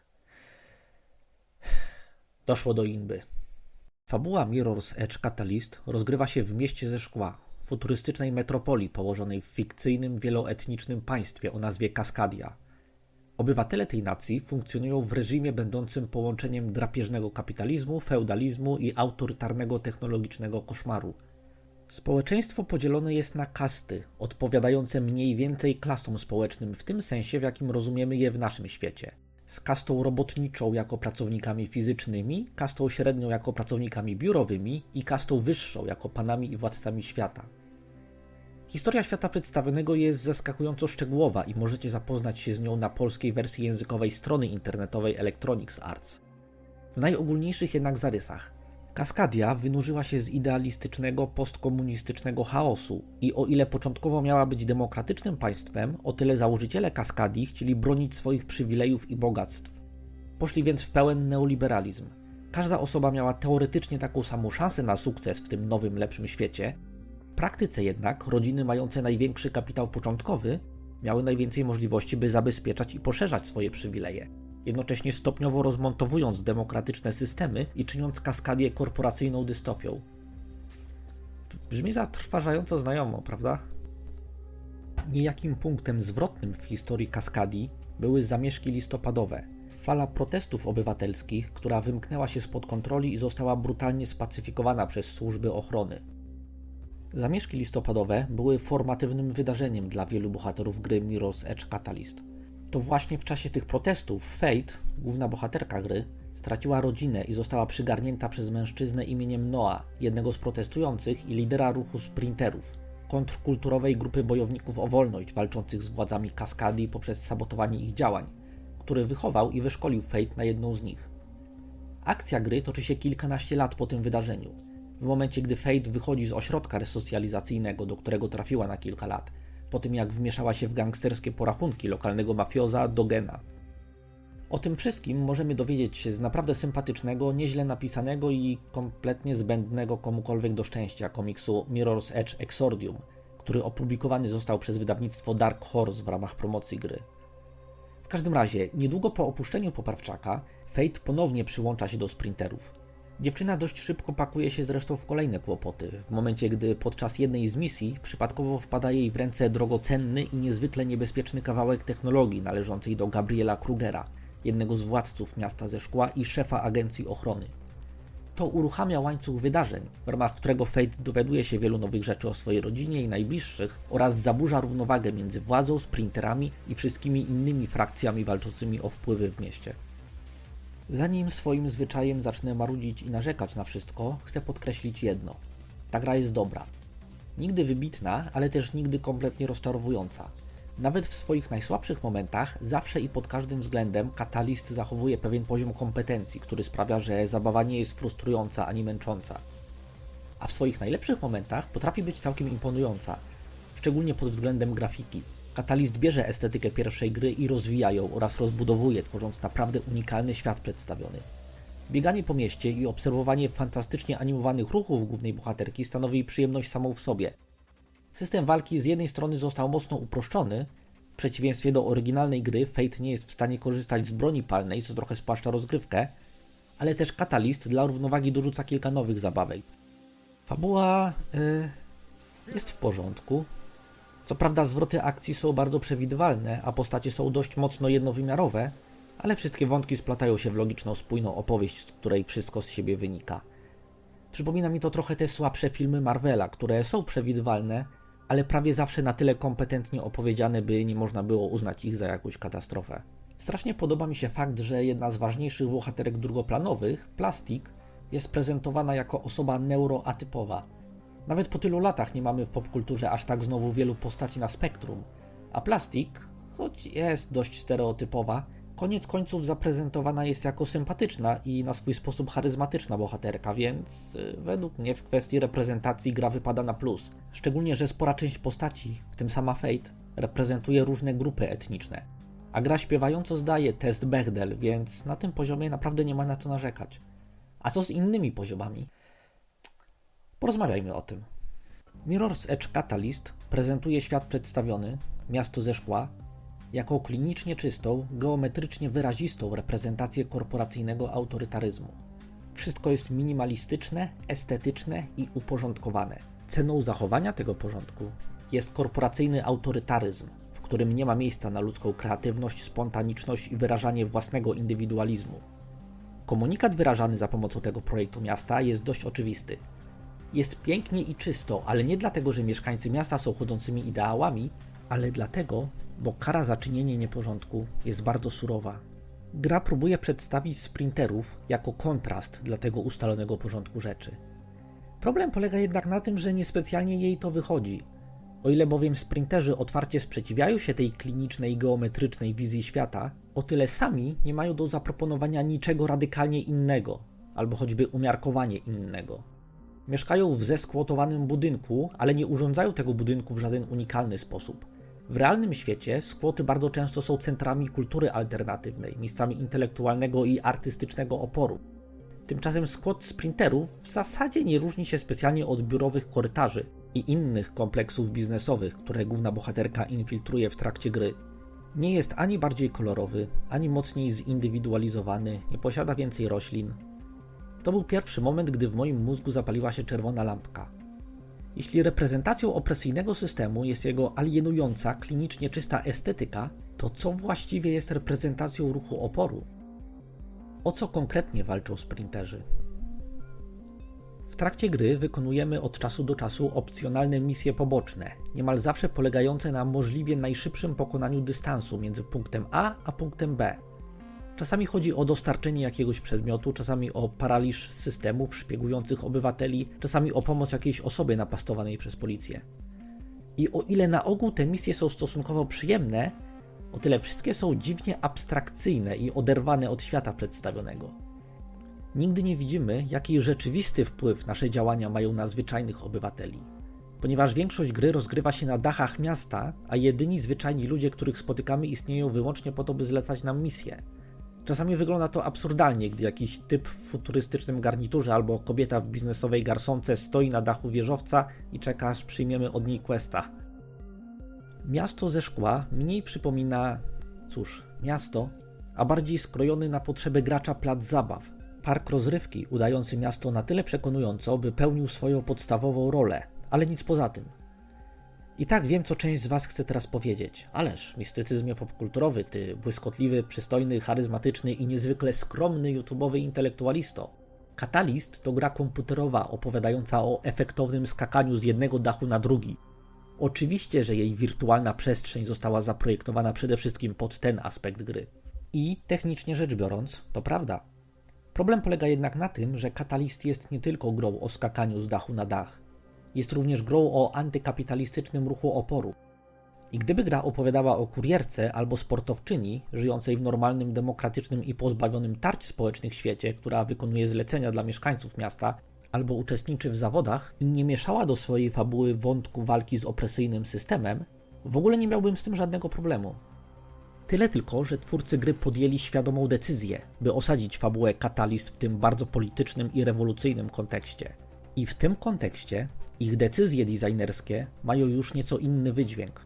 Doszło do inby. Fabuła Mirror's Edge Catalyst rozgrywa się w mieście ze szkła, futurystycznej metropolii położonej w fikcyjnym, wieloetnicznym państwie o nazwie Cascadia. Obywatele tej nacji funkcjonują w reżimie będącym połączeniem drapieżnego kapitalizmu, feudalizmu i autorytarnego technologicznego koszmaru. Społeczeństwo podzielone jest na kasty, odpowiadające mniej więcej klasom społecznym w tym sensie, w jakim rozumiemy je w naszym świecie. Z kastą robotniczą jako pracownikami fizycznymi, kastą średnią jako pracownikami biurowymi i kastą wyższą jako panami i władcami świata. Historia świata przedstawionego jest zaskakująco szczegółowa i możecie zapoznać się z nią na polskiej wersji językowej strony internetowej Electronics Arts. W najogólniejszych jednak zarysach. Cascadia wynurzyła się z idealistycznego, postkomunistycznego chaosu i o ile początkowo miała być demokratycznym państwem, o tyle założyciele Cascadii chcieli bronić swoich przywilejów i bogactw. Poszli więc w pełen neoliberalizm. Każda osoba miała teoretycznie taką samą szansę na sukces w tym nowym, lepszym świecie. W praktyce jednak rodziny mające największy kapitał początkowy miały najwięcej możliwości, by zabezpieczać i poszerzać swoje przywileje, jednocześnie stopniowo rozmontowując demokratyczne systemy i czyniąc Cascadię korporacyjną dystopią. Brzmi zatrważająco znajomo, prawda? Niejakim punktem zwrotnym w historii Cascadii były zamieszki listopadowe. Fala protestów obywatelskich, która wymknęła się spod kontroli i została brutalnie spacyfikowana przez służby ochrony. Zamieszki listopadowe były formatywnym wydarzeniem dla wielu bohaterów gry Mirror's Edge Catalyst. To właśnie w czasie tych protestów Fate, główna bohaterka gry, Straciła rodzinę i została przygarnięta przez mężczyznę imieniem Noah, jednego z protestujących i lidera ruchu sprinterów, kontrkulturowej grupy bojowników o wolność walczących z władzami Kaskadii poprzez sabotowanie ich działań, który wychował i wyszkolił Fate na jedną z nich. Akcja gry toczy się kilkanaście lat po tym wydarzeniu, w momencie gdy Fate wychodzi z ośrodka resocjalizacyjnego, do którego trafiła na kilka lat, po tym jak wmieszała się w gangsterskie porachunki lokalnego mafioza Dogena. O tym wszystkim możemy dowiedzieć się z naprawdę sympatycznego, nieźle napisanego i kompletnie zbędnego komukolwiek do szczęścia komiksu Mirror's Edge Exordium, który opublikowany został przez wydawnictwo Dark Horse w ramach promocji gry. W każdym razie, niedługo po opuszczeniu poprawczaka, Fate ponownie przyłącza się do sprinterów. Dziewczyna dość szybko pakuje się zresztą w kolejne kłopoty, w momencie gdy podczas jednej z misji przypadkowo wpada jej w ręce drogocenny i niezwykle niebezpieczny kawałek technologii należącej do Gabriela Krugera, jednego z władców miasta ze szkła i szefa agencji ochrony. To uruchamia łańcuch wydarzeń, w ramach którego Fate dowiaduje się wielu nowych rzeczy o swojej rodzinie i najbliższych oraz zaburza równowagę między władzą, sprinterami i wszystkimi innymi frakcjami walczącymi o wpływy w mieście. Zanim swoim zwyczajem zacznę marudzić i narzekać na wszystko, chcę podkreślić jedno. Ta gra jest dobra. Nigdy wybitna, ale też nigdy kompletnie rozczarowująca. Nawet w swoich najsłabszych momentach zawsze i pod każdym względem Catalyst zachowuje pewien poziom kompetencji, który sprawia, że zabawa nie jest frustrująca ani męcząca. A w swoich najlepszych momentach potrafi być całkiem imponująca, szczególnie pod względem grafiki. Catalyst bierze estetykę pierwszej gry i rozwija ją oraz rozbudowuje, tworząc naprawdę unikalny świat przedstawiony. Bieganie po mieście i obserwowanie fantastycznie animowanych ruchów głównej bohaterki stanowi przyjemność samą w sobie. System walki z jednej strony został mocno uproszczony, w przeciwieństwie do oryginalnej gry Fate nie jest w stanie korzystać z broni palnej, co trochę spłaszcza rozgrywkę, ale też Catalyst dla równowagi dorzuca kilka nowych zabawek. Fabuła jest w porządku. Co prawda zwroty akcji są bardzo przewidywalne, a postacie są dość mocno jednowymiarowe, ale wszystkie wątki splatają się w logiczną, spójną opowieść, z której wszystko z siebie wynika. Przypomina mi to trochę te słabsze filmy Marvela, które są przewidywalne, ale prawie zawsze na tyle kompetentnie opowiedziane, by nie można było uznać ich za jakąś katastrofę. Strasznie podoba mi się fakt, że jedna z ważniejszych bohaterek drugoplanowych, Plastik, jest prezentowana jako osoba neuroatypowa. Nawet po tylu latach nie mamy w popkulturze aż tak znowu wielu postaci na spektrum, a Plastik, choć jest dość stereotypowa, koniec końców zaprezentowana jest jako sympatyczna i na swój sposób charyzmatyczna bohaterka, więc według mnie w kwestii reprezentacji gra wypada na plus. Szczególnie, że spora część postaci, w tym sama Fate, reprezentuje różne grupy etniczne. A gra śpiewająco zdaje test Bechdel, więc na tym poziomie naprawdę nie ma na co narzekać. A co z innymi poziomami? Porozmawiajmy o tym. Mirror's Edge Catalyst prezentuje świat przedstawiony, miasto ze szkła, jako klinicznie czystą, geometrycznie wyrazistą reprezentację korporacyjnego autorytaryzmu. Wszystko jest minimalistyczne, estetyczne i uporządkowane. Ceną zachowania tego porządku jest korporacyjny autorytaryzm, w którym nie ma miejsca na ludzką kreatywność, spontaniczność i wyrażanie własnego indywidualizmu. Komunikat wyrażany za pomocą tego projektu miasta jest dość oczywisty. Jest pięknie i czysto, ale nie dlatego, że mieszkańcy miasta są chodzącymi ideałami, ale dlatego, bo kara za czynienie nieporządku jest bardzo surowa. Gra próbuje przedstawić sprinterów jako kontrast dla tego ustalonego porządku rzeczy. Problem polega jednak na tym, że niespecjalnie jej to wychodzi. O ile bowiem sprinterzy otwarcie sprzeciwiają się tej klinicznej, geometrycznej wizji świata, o tyle sami nie mają do zaproponowania niczego radykalnie innego, albo choćby umiarkowanie innego. Mieszkają w zeskłotowanym budynku, ale nie urządzają tego budynku w żaden unikalny sposób. W realnym świecie skłoty bardzo często są centrami kultury alternatywnej, miejscami intelektualnego i artystycznego oporu. Tymczasem skłot sprinterów w zasadzie nie różni się specjalnie od biurowych korytarzy i innych kompleksów biznesowych, które główna bohaterka infiltruje w trakcie gry. Nie jest ani bardziej kolorowy, ani mocniej zindywidualizowany, nie posiada więcej roślin. To był pierwszy moment, gdy w moim mózgu zapaliła się czerwona lampka. Jeśli reprezentacją opresyjnego systemu jest jego alienująca, klinicznie czysta estetyka, to co właściwie jest reprezentacją ruchu oporu? O co konkretnie walczą sprinterzy? W trakcie gry wykonujemy od czasu do czasu opcjonalne misje poboczne, niemal zawsze polegające na możliwie najszybszym pokonaniu dystansu między punktem A a punktem B. Czasami chodzi o dostarczenie jakiegoś przedmiotu, czasami o paraliż systemów szpiegujących obywateli, czasami o pomoc jakiejś osobie napastowanej przez policję. I o ile na ogół te misje są stosunkowo przyjemne, o tyle wszystkie są dziwnie abstrakcyjne i oderwane od świata przedstawionego. Nigdy nie widzimy, jaki rzeczywisty wpływ nasze działania mają na zwyczajnych obywateli. Ponieważ większość gry rozgrywa się na dachach miasta, a jedyni zwyczajni ludzie, których spotykamy, istnieją wyłącznie po to, by zlecać nam misje. Czasami wygląda to absurdalnie, gdy jakiś typ w futurystycznym garniturze albo kobieta w biznesowej garsonce stoi na dachu wieżowca i czeka, aż przyjmiemy od niej questa. Miasto ze szkła mniej przypomina, miasto, a bardziej skrojony na potrzeby gracza plac zabaw. Park rozrywki udający miasto na tyle przekonująco, by pełnił swoją podstawową rolę, ale nic poza tym. I tak wiem, co część z was chce teraz powiedzieć. Ależ, mistycyzmie popkulturowy, ty błyskotliwy, przystojny, charyzmatyczny i niezwykle skromny YouTube'owy intelektualisto. Catalyst to gra komputerowa opowiadająca o efektownym skakaniu z jednego dachu na drugi. Oczywiście, że jej wirtualna przestrzeń została zaprojektowana przede wszystkim pod ten aspekt gry. I technicznie rzecz biorąc, to prawda. Problem polega jednak na tym, że Catalyst jest nie tylko grą o skakaniu z dachu na dach. Jest również grą o antykapitalistycznym ruchu oporu. I gdyby gra opowiadała o kurierce albo sportowczyni, żyjącej w normalnym, demokratycznym i pozbawionym tarć społecznych świecie, która wykonuje zlecenia dla mieszkańców miasta, albo uczestniczy w zawodach i nie mieszała do swojej fabuły wątku walki z opresyjnym systemem, w ogóle nie miałbym z tym żadnego problemu. Tyle tylko, że twórcy gry podjęli świadomą decyzję, by osadzić fabułę Catalyst w tym bardzo politycznym i rewolucyjnym kontekście. I w tym kontekście ich decyzje designerskie mają już nieco inny wydźwięk.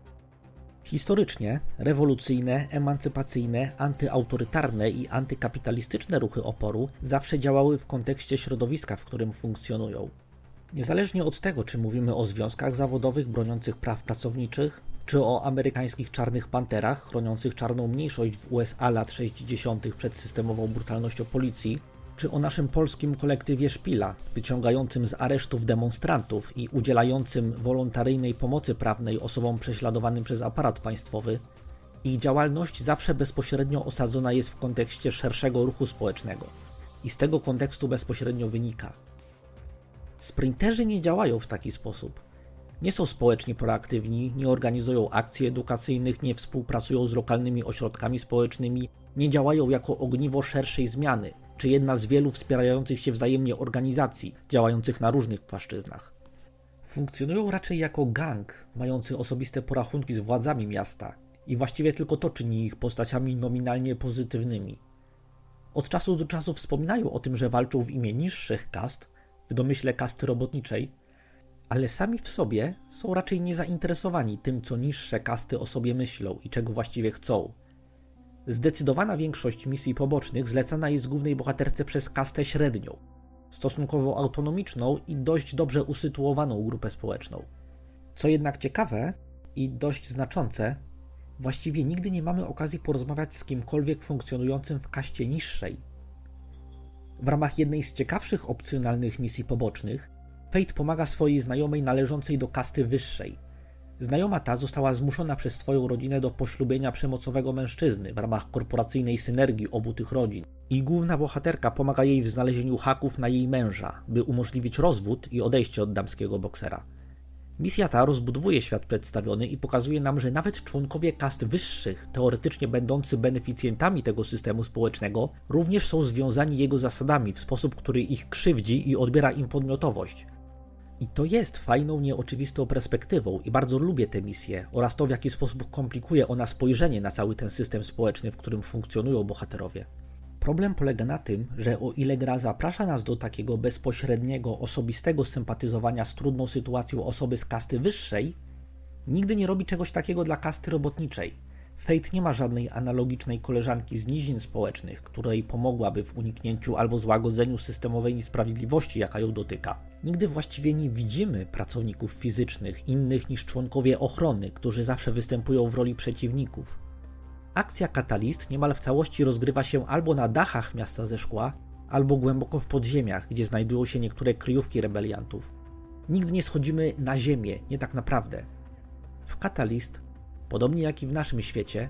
Historycznie rewolucyjne, emancypacyjne, antyautorytarne i antykapitalistyczne ruchy oporu zawsze działały w kontekście środowiska, w którym funkcjonują. Niezależnie od tego, czy mówimy o związkach zawodowych broniących praw pracowniczych, czy o amerykańskich czarnych panterach chroniących czarną mniejszość w USA lat 60. przed systemową brutalnością policji, czy o naszym polskim kolektywie Szpila, wyciągającym z aresztów demonstrantów i udzielającym wolontaryjnej pomocy prawnej osobom prześladowanym przez aparat państwowy, ich działalność zawsze bezpośrednio osadzona jest w kontekście szerszego ruchu społecznego i z tego kontekstu bezpośrednio wynika. Sprinterzy nie działają w taki sposób. Nie są społecznie proaktywni, nie organizują akcji edukacyjnych, nie współpracują z lokalnymi ośrodkami społecznymi, nie działają jako ogniwo szerszej zmiany, czy jedna z wielu wspierających się wzajemnie organizacji, działających na różnych płaszczyznach. Funkcjonują raczej jako gang, mający osobiste porachunki z władzami miasta i właściwie tylko to czyni ich postaciami nominalnie pozytywnymi. Od czasu do czasu wspominają o tym, że walczą w imię niższych kast, w domyśle kasty robotniczej, ale sami w sobie są raczej niezainteresowani tym, co niższe kasty o sobie myślą i czego właściwie chcą. Zdecydowana większość misji pobocznych zlecana jest głównej bohaterce przez kastę średnią, stosunkowo autonomiczną i dość dobrze usytuowaną grupę społeczną. Co jednak ciekawe i dość znaczące, właściwie nigdy nie mamy okazji porozmawiać z kimkolwiek funkcjonującym w kaście niższej. W ramach jednej z ciekawszych opcjonalnych misji pobocznych Fate pomaga swojej znajomej należącej do kasty wyższej. Znajoma ta została zmuszona przez swoją rodzinę do poślubienia przemocowego mężczyzny w ramach korporacyjnej synergii obu tych rodzin. I główna bohaterka pomaga jej w znalezieniu haków na jej męża, by umożliwić rozwód i odejście od damskiego boksera. Misja ta rozbudowuje świat przedstawiony i pokazuje nam, że nawet członkowie kast wyższych, teoretycznie będący beneficjentami tego systemu społecznego, również są związani jego zasadami w sposób, który ich krzywdzi i odbiera im podmiotowość. I to jest fajną, nieoczywistą perspektywą i bardzo lubię tę misję oraz to, w jaki sposób komplikuje ona spojrzenie na cały ten system społeczny, w którym funkcjonują bohaterowie. Problem polega na tym, że o ile gra zaprasza nas do takiego bezpośredniego, osobistego sympatyzowania z trudną sytuacją osoby z kasty wyższej, nigdy nie robi czegoś takiego dla kasty robotniczej. Fate nie ma żadnej analogicznej koleżanki z nizin społecznych, której pomogłaby w uniknięciu albo złagodzeniu systemowej niesprawiedliwości, jaka ją dotyka. Nigdy właściwie nie widzimy pracowników fizycznych innych niż członkowie ochrony, którzy zawsze występują w roli przeciwników. Akcja Catalyst niemal w całości rozgrywa się albo na dachach miasta ze szkła, albo głęboko w podziemiach, gdzie znajdują się niektóre kryjówki rebeliantów. Nigdy nie schodzimy na ziemię, nie tak naprawdę. W Catalyst, podobnie jak i w naszym świecie,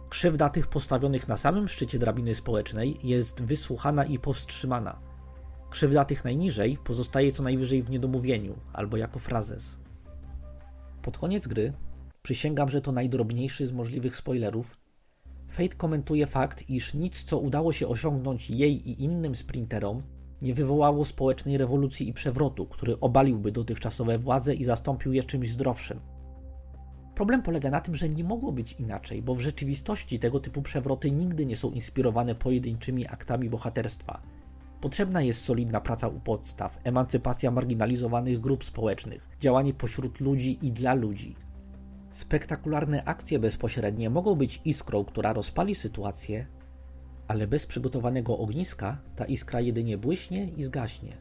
Krzywda tych postawionych na samym szczycie drabiny społecznej jest wysłuchana i powstrzymana. Krzywda tych najniżej pozostaje co najwyżej w niedomówieniu albo jako frazes. Pod koniec gry, przysięgam, że to najdrobniejszy z możliwych spoilerów, Fate komentuje fakt, iż nic, co udało się osiągnąć jej i innym sprinterom, nie wywołało społecznej rewolucji i przewrotu, który obaliłby dotychczasowe władze i zastąpił je czymś zdrowszym. Problem polega na tym, że nie mogło być inaczej, bo w rzeczywistości tego typu przewroty nigdy nie są inspirowane pojedynczymi aktami bohaterstwa. Potrzebna jest solidna praca u podstaw, emancypacja marginalizowanych grup społecznych, działanie pośród ludzi i dla ludzi. Spektakularne akcje bezpośrednie mogą być iskrą, która rozpali sytuację, ale bez przygotowanego ogniska ta iskra jedynie błyśnie i zgaśnie.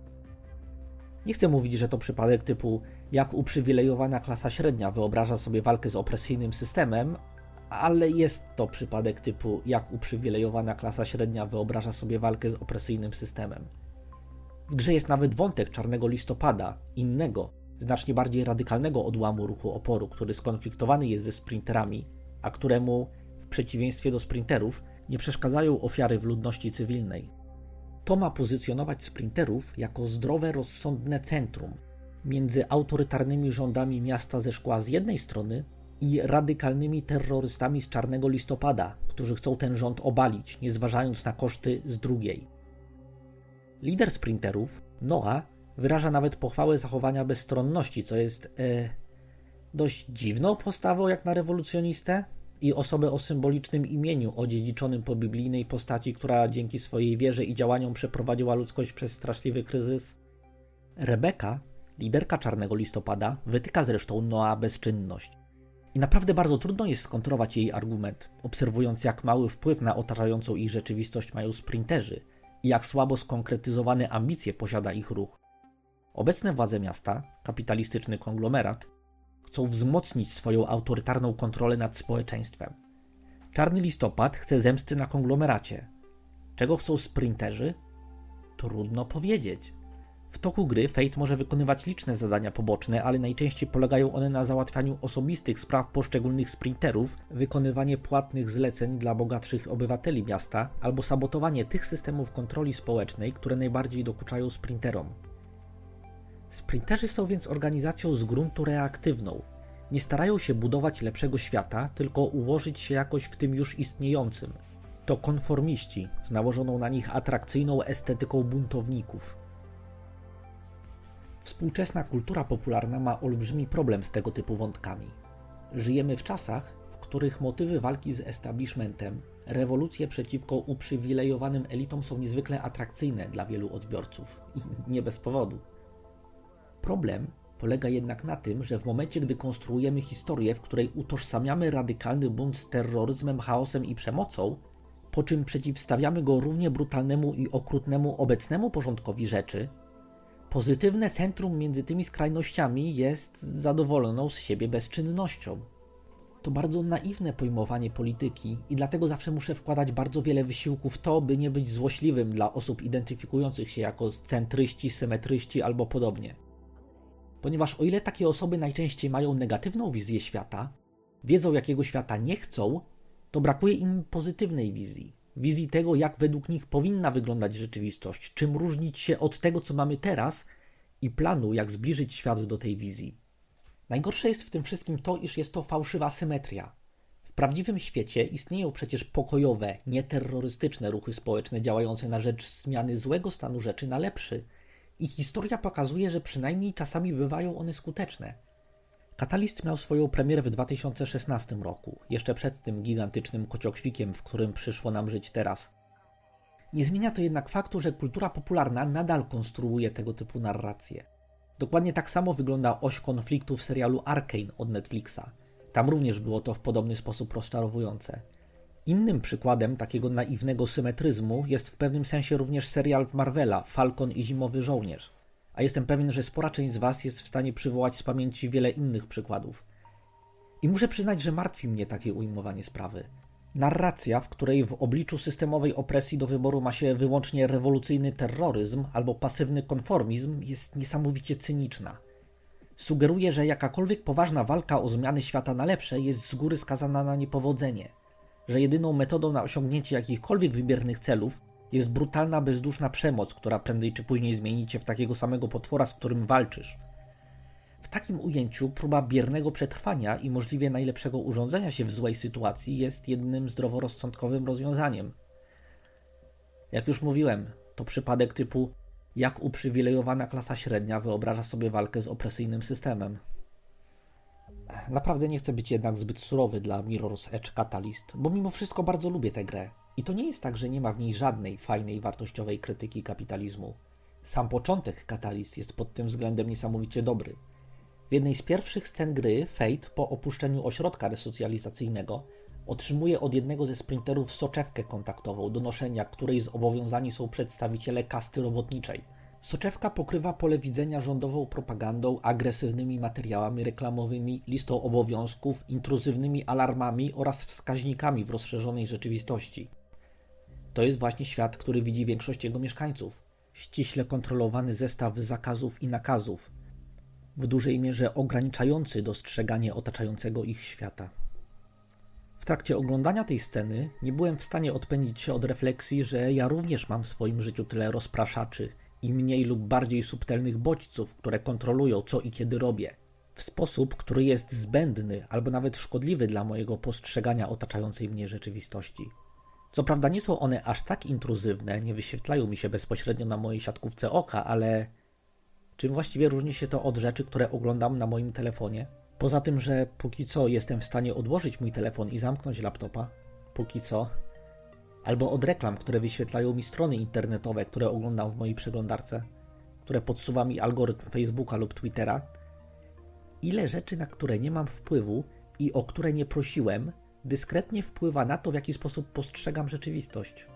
Nie chcę mówić, że to przypadek typu jak uprzywilejowana klasa średnia wyobraża sobie walkę z opresyjnym systemem, ale jest to przypadek typu jak uprzywilejowana klasa średnia wyobraża sobie walkę z opresyjnym systemem. W grze jest nawet wątek Czarnego Listopada, innego, znacznie bardziej radykalnego odłamu ruchu oporu, który skonfliktowany jest ze sprinterami, a któremu, w przeciwieństwie do sprinterów, nie przeszkadzają ofiary w ludności cywilnej. To ma pozycjonować sprinterów jako zdrowe, rozsądne centrum między autorytarnymi rządami miasta ze szkła z jednej strony i radykalnymi terrorystami z Czarnego Listopada, którzy chcą ten rząd obalić, nie zważając na koszty z drugiej. Lider sprinterów, Noah, wyraża nawet pochwałę zachowania bezstronności, co jest dość dziwną postawą jak na rewolucjonistę i osobę o symbolicznym imieniu odziedziczonym po biblijnej postaci, która dzięki swojej wierze i działaniom przeprowadziła ludzkość przez straszliwy kryzys. Rebeka, liderka Czarnego Listopada, wytyka zresztą Noah bezczynność. I naprawdę bardzo trudno jest skontrować jej argument, obserwując jak mały wpływ na otaczającą ich rzeczywistość mają sprinterzy i jak słabo skonkretyzowane ambicje posiada ich ruch. Obecne władze miasta, kapitalistyczny konglomerat, chcą wzmocnić swoją autorytarną kontrolę nad społeczeństwem. Czarny Listopad chce zemsty na konglomeracie. Czego chcą sprinterzy? Trudno powiedzieć. W toku gry Fate może wykonywać liczne zadania poboczne, ale najczęściej polegają one na załatwianiu osobistych spraw poszczególnych sprinterów, wykonywanie płatnych zleceń dla bogatszych obywateli miasta albo sabotowanie tych systemów kontroli społecznej, które najbardziej dokuczają sprinterom. Sprinterzy są więc organizacją z gruntu reaktywną. Nie starają się budować lepszego świata, tylko ułożyć się jakoś w tym już istniejącym. To konformiści z nałożoną na nich atrakcyjną estetyką buntowników. Współczesna kultura popularna ma olbrzymi problem z tego typu wątkami. Żyjemy w czasach, w których motywy walki z establishmentem, rewolucje przeciwko uprzywilejowanym elitom są niezwykle atrakcyjne dla wielu odbiorców. I nie bez powodu. Problem polega jednak na tym, że w momencie, gdy konstruujemy historię, w której utożsamiamy radykalny bunt z terroryzmem, chaosem i przemocą, po czym przeciwstawiamy go równie brutalnemu i okrutnemu obecnemu porządkowi rzeczy, pozytywne centrum między tymi skrajnościami jest zadowoloną z siebie bezczynnością. To bardzo naiwne pojmowanie polityki i dlatego zawsze muszę wkładać bardzo wiele wysiłku w to, by nie być złośliwym dla osób identyfikujących się jako centryści, symetryści albo podobnie. Ponieważ o ile takie osoby najczęściej mają negatywną wizję świata, wiedzą jakiego świata nie chcą, to brakuje im pozytywnej wizji. Wizji tego, jak według nich powinna wyglądać rzeczywistość, czym różnić się od tego, co mamy teraz i planu, jak zbliżyć świat do tej wizji. Najgorsze jest w tym wszystkim to, iż jest to fałszywa symetria. W prawdziwym świecie istnieją przecież pokojowe, nieterrorystyczne ruchy społeczne działające na rzecz zmiany złego stanu rzeczy na lepszy. I historia pokazuje, że przynajmniej czasami bywają one skuteczne. Catalyst miał swoją premierę w 2016 roku, jeszcze przed tym gigantycznym kociokwikiem, w którym przyszło nam żyć teraz. Nie zmienia to jednak faktu, że kultura popularna nadal konstruuje tego typu narracje. Dokładnie tak samo wygląda oś konfliktu w serialu Arcane od Netflixa. Tam również było to w podobny sposób rozczarowujące. Innym przykładem takiego naiwnego symetryzmu jest w pewnym sensie również serial Marvela Falcon i Zimowy Żołnierz. A jestem pewien, że spora część z Was jest w stanie przywołać z pamięci wiele innych przykładów. I muszę przyznać, że martwi mnie takie ujmowanie sprawy. Narracja, w której w obliczu systemowej opresji do wyboru ma się wyłącznie rewolucyjny terroryzm albo pasywny konformizm, jest niesamowicie cyniczna. Sugeruje, że jakakolwiek poważna walka o zmiany świata na lepsze jest z góry skazana na niepowodzenie. że jedyną metodą na osiągnięcie jakichkolwiek wybiernych celów jest brutalna, bezduszna przemoc, która prędzej czy później zmieni cię w takiego samego potwora, z którym walczysz. W takim ujęciu próba biernego przetrwania i możliwie najlepszego urządzenia się w złej sytuacji jest jednym zdroworozsądkowym rozwiązaniem. Jak już mówiłem, to przypadek typu jak uprzywilejowana klasa średnia wyobraża sobie walkę z opresyjnym systemem. Naprawdę nie chcę być jednak zbyt surowy dla Mirror's Edge Catalyst, bo mimo wszystko bardzo lubię tę grę. I to nie jest tak, że nie ma w niej żadnej fajnej, wartościowej krytyki kapitalizmu. Sam początek Catalyst jest pod tym względem niesamowicie dobry. W jednej z pierwszych scen gry Fate, po opuszczeniu ośrodka resocjalizacyjnego, otrzymuje od jednego ze sprinterów soczewkę kontaktową, do noszenia której zobowiązani są przedstawiciele kasty robotniczej. Soczewka pokrywa pole widzenia rządową propagandą, agresywnymi materiałami reklamowymi, listą obowiązków, intruzywnymi alarmami oraz wskaźnikami w rozszerzonej rzeczywistości. To jest właśnie świat, który widzi większość jego mieszkańców. Ściśle kontrolowany zestaw zakazów i nakazów, w dużej mierze ograniczający dostrzeganie otaczającego ich świata. W trakcie oglądania tej sceny nie byłem w stanie odpędzić się od refleksji, że ja również mam w swoim życiu tyle rozpraszaczy i mniej lub bardziej subtelnych bodźców, które kontrolują, co i kiedy robię, w sposób, który jest zbędny albo nawet szkodliwy dla mojego postrzegania otaczającej mnie rzeczywistości. Co prawda nie są one aż tak intruzywne, nie wyświetlają mi się bezpośrednio na mojej siatkówce oka, ale czym właściwie różni się to od rzeczy, które oglądam na moim telefonie? Poza tym, że póki co jestem w stanie odłożyć mój telefon i zamknąć laptopa, póki co, albo od reklam, które wyświetlają mi strony internetowe, które oglądam w mojej przeglądarce, które podsuwa mi algorytm Facebooka lub Twittera, ile rzeczy, na które nie mam wpływu i o które nie prosiłem, dyskretnie wpływa na to, w jaki sposób postrzegam rzeczywistość.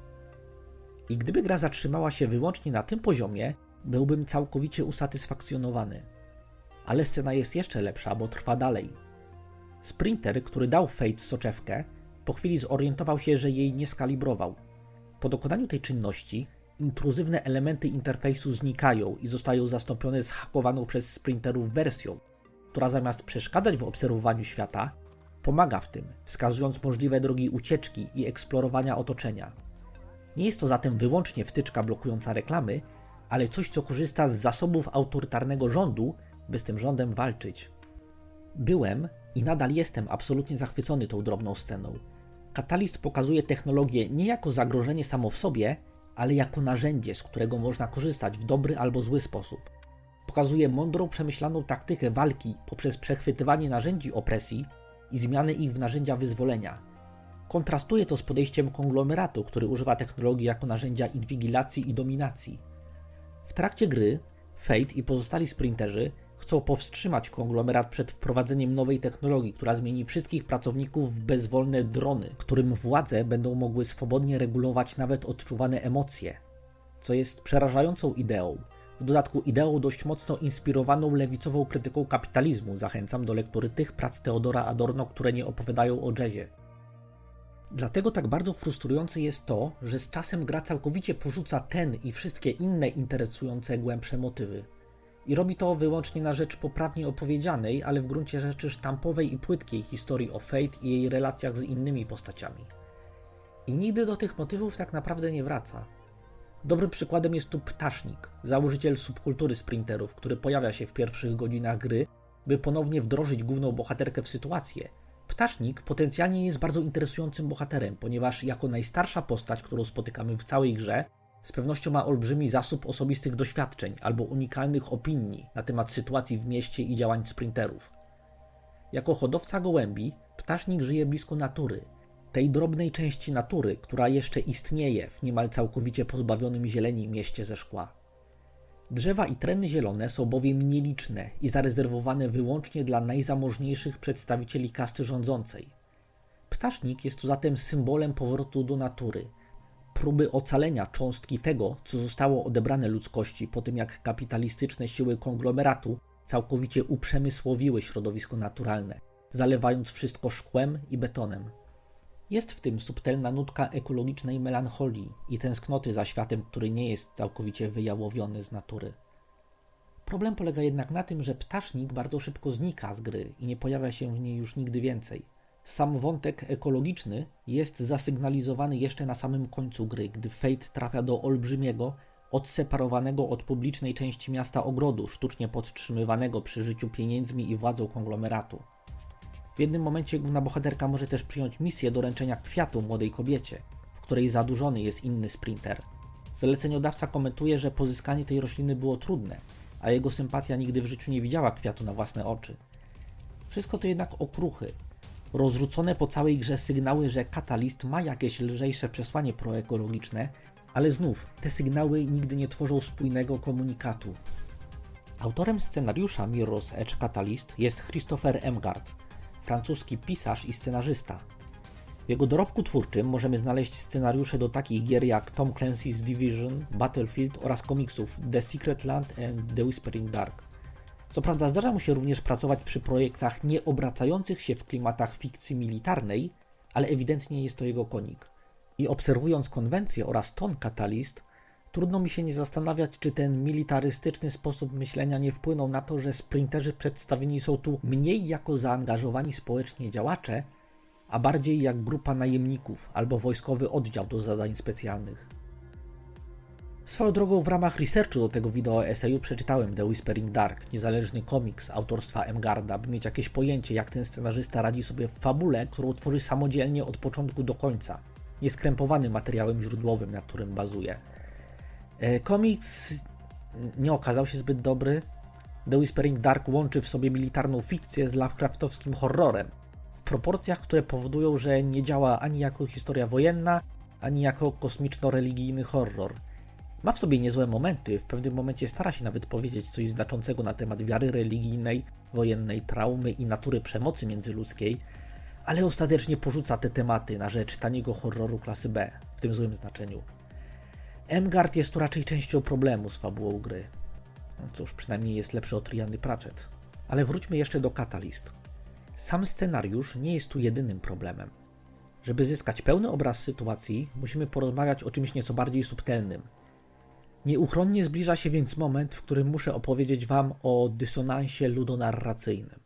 I gdyby gra zatrzymała się wyłącznie na tym poziomie, byłbym całkowicie usatysfakcjonowany. Ale scena jest jeszcze lepsza, bo trwa dalej. Sprinter, który dał Fate soczewkę, po chwili zorientował się, że jej nie skalibrował. Po dokonaniu tej czynności intruzywne elementy interfejsu znikają i zostają zastąpione zhakowaną przez sprinterów wersją, która zamiast przeszkadzać w obserwowaniu świata, pomaga w tym, wskazując możliwe drogi ucieczki i eksplorowania otoczenia. Nie jest to zatem wyłącznie wtyczka blokująca reklamy, ale coś, co korzysta z zasobów autorytarnego rządu, by z tym rządem walczyć. Byłem i nadal jestem absolutnie zachwycony tą drobną sceną. Catalyst pokazuje technologię nie jako zagrożenie samo w sobie, ale jako narzędzie, z którego można korzystać w dobry albo zły sposób. Pokazuje mądrą, przemyślaną taktykę walki poprzez przechwytywanie narzędzi opresji i zmianę ich w narzędzia wyzwolenia. Kontrastuje to z podejściem konglomeratu, który używa technologii jako narzędzia inwigilacji i dominacji. W trakcie gry Fate i pozostali sprinterzy chcą powstrzymać konglomerat przed wprowadzeniem nowej technologii, która zmieni wszystkich pracowników w bezwolne drony, którym władze będą mogły swobodnie regulować nawet odczuwane emocje, co jest przerażającą ideą. W dodatku ideą dość mocno inspirowaną lewicową krytyką kapitalizmu. Zachęcam do lektury tych prac Theodora Adorno, które nie opowiadają o jazzie. Dlatego tak bardzo frustrujące jest to, że z czasem gra całkowicie porzuca ten i wszystkie inne interesujące głębsze motywy. I robi to wyłącznie na rzecz poprawnie opowiedzianej, ale w gruncie rzeczy sztampowej i płytkiej historii o Fate i jej relacjach z innymi postaciami. I nigdy do tych motywów tak naprawdę nie wraca. Dobrym przykładem jest tu Ptasznik, założyciel subkultury sprinterów, który pojawia się w pierwszych godzinach gry, by ponownie wdrożyć główną bohaterkę w sytuację. Ptasznik potencjalnie jest bardzo interesującym bohaterem, ponieważ jako najstarsza postać, którą spotykamy w całej grze, z pewnością ma olbrzymi zasób osobistych doświadczeń albo unikalnych opinii na temat sytuacji w mieście i działań sprinterów. Jako hodowca gołębi, Ptasznik żyje blisko natury, tej drobnej części natury, która jeszcze istnieje w niemal całkowicie pozbawionym zieleni mieście ze szkła. Drzewa i tereny zielone są bowiem nieliczne i zarezerwowane wyłącznie dla najzamożniejszych przedstawicieli kasty rządzącej. Ptasznik jest tu zatem symbolem powrotu do natury, próby ocalenia cząstki tego, co zostało odebrane ludzkości po tym, jak kapitalistyczne siły konglomeratu całkowicie uprzemysłowiły środowisko naturalne, zalewając wszystko szkłem i betonem. Jest w tym subtelna nutka ekologicznej melancholii i tęsknoty za światem, który nie jest całkowicie wyjałowiony z natury. Problem polega jednak na tym, że Ptasznik bardzo szybko znika z gry i nie pojawia się w niej już nigdy więcej. Sam wątek ekologiczny jest zasygnalizowany jeszcze na samym końcu gry, gdy Fate trafia do olbrzymiego, odseparowanego od publicznej części miasta ogrodu, sztucznie podtrzymywanego przy życiu pieniędzmi i władzą konglomeratu. W jednym momencie główna bohaterka może też przyjąć misję doręczenia kwiatu młodej kobiecie, w której zadłużony jest inny sprinter. Zaleceniodawca komentuje, że pozyskanie tej rośliny było trudne, a jego sympatia nigdy w życiu nie widziała kwiatu na własne oczy. Wszystko to jednak okruchy. Rozrzucone po całej grze sygnały, że Catalyst ma jakieś lżejsze przesłanie proekologiczne, ale znów te sygnały nigdy nie tworzą spójnego komunikatu. Autorem scenariusza Mirror's Edge Catalyst jest Christopher Emgard, francuski pisarz i scenarzysta. W jego dorobku twórczym możemy znaleźć scenariusze do takich gier jak Tom Clancy's Division, Battlefield oraz komiksów The Secret Land and The Whispering Dark. Co prawda zdarza mu się również pracować przy projektach nie obracających się w klimatach fikcji militarnej, ale ewidentnie jest to jego konik. I obserwując konwencję oraz ton Catalyst, trudno mi się nie zastanawiać, czy ten militarystyczny sposób myślenia nie wpłynął na to, że sprinterzy przedstawieni są tu mniej jako zaangażowani społecznie działacze, a bardziej jak grupa najemników albo wojskowy oddział do zadań specjalnych. Swoją drogą w ramach researchu do tego wideo eseju przeczytałem The Whispering Dark, niezależny komiks autorstwa Emgarda, by mieć jakieś pojęcie, jak ten scenarzysta radzi sobie w fabule, którą tworzy samodzielnie od początku do końca, nieskrępowany materiałem źródłowym, na którym bazuje. Komiks nie okazał się zbyt dobry. The Whispering Dark łączy w sobie militarną fikcję z lovecraftowskim horrorem, w proporcjach, które powodują, że nie działa ani jako historia wojenna, ani jako kosmiczno-religijny horror. Ma w sobie niezłe momenty, w pewnym momencie stara się nawet powiedzieć coś znaczącego na temat wiary religijnej, wojennej traumy i natury przemocy międzyludzkiej, ale ostatecznie porzuca te tematy na rzecz taniego horroru klasy B, w tym złym znaczeniu. Emgard jest tu raczej częścią problemu z fabułą gry. No cóż, przynajmniej jest lepszy od Riany Pratchett. Ale wróćmy jeszcze do Catalyst. Sam scenariusz nie jest tu jedynym problemem. Żeby zyskać pełny obraz sytuacji, musimy porozmawiać o czymś nieco bardziej subtelnym. Nieuchronnie zbliża się więc moment, w którym muszę opowiedzieć Wam o dysonansie ludonarracyjnym.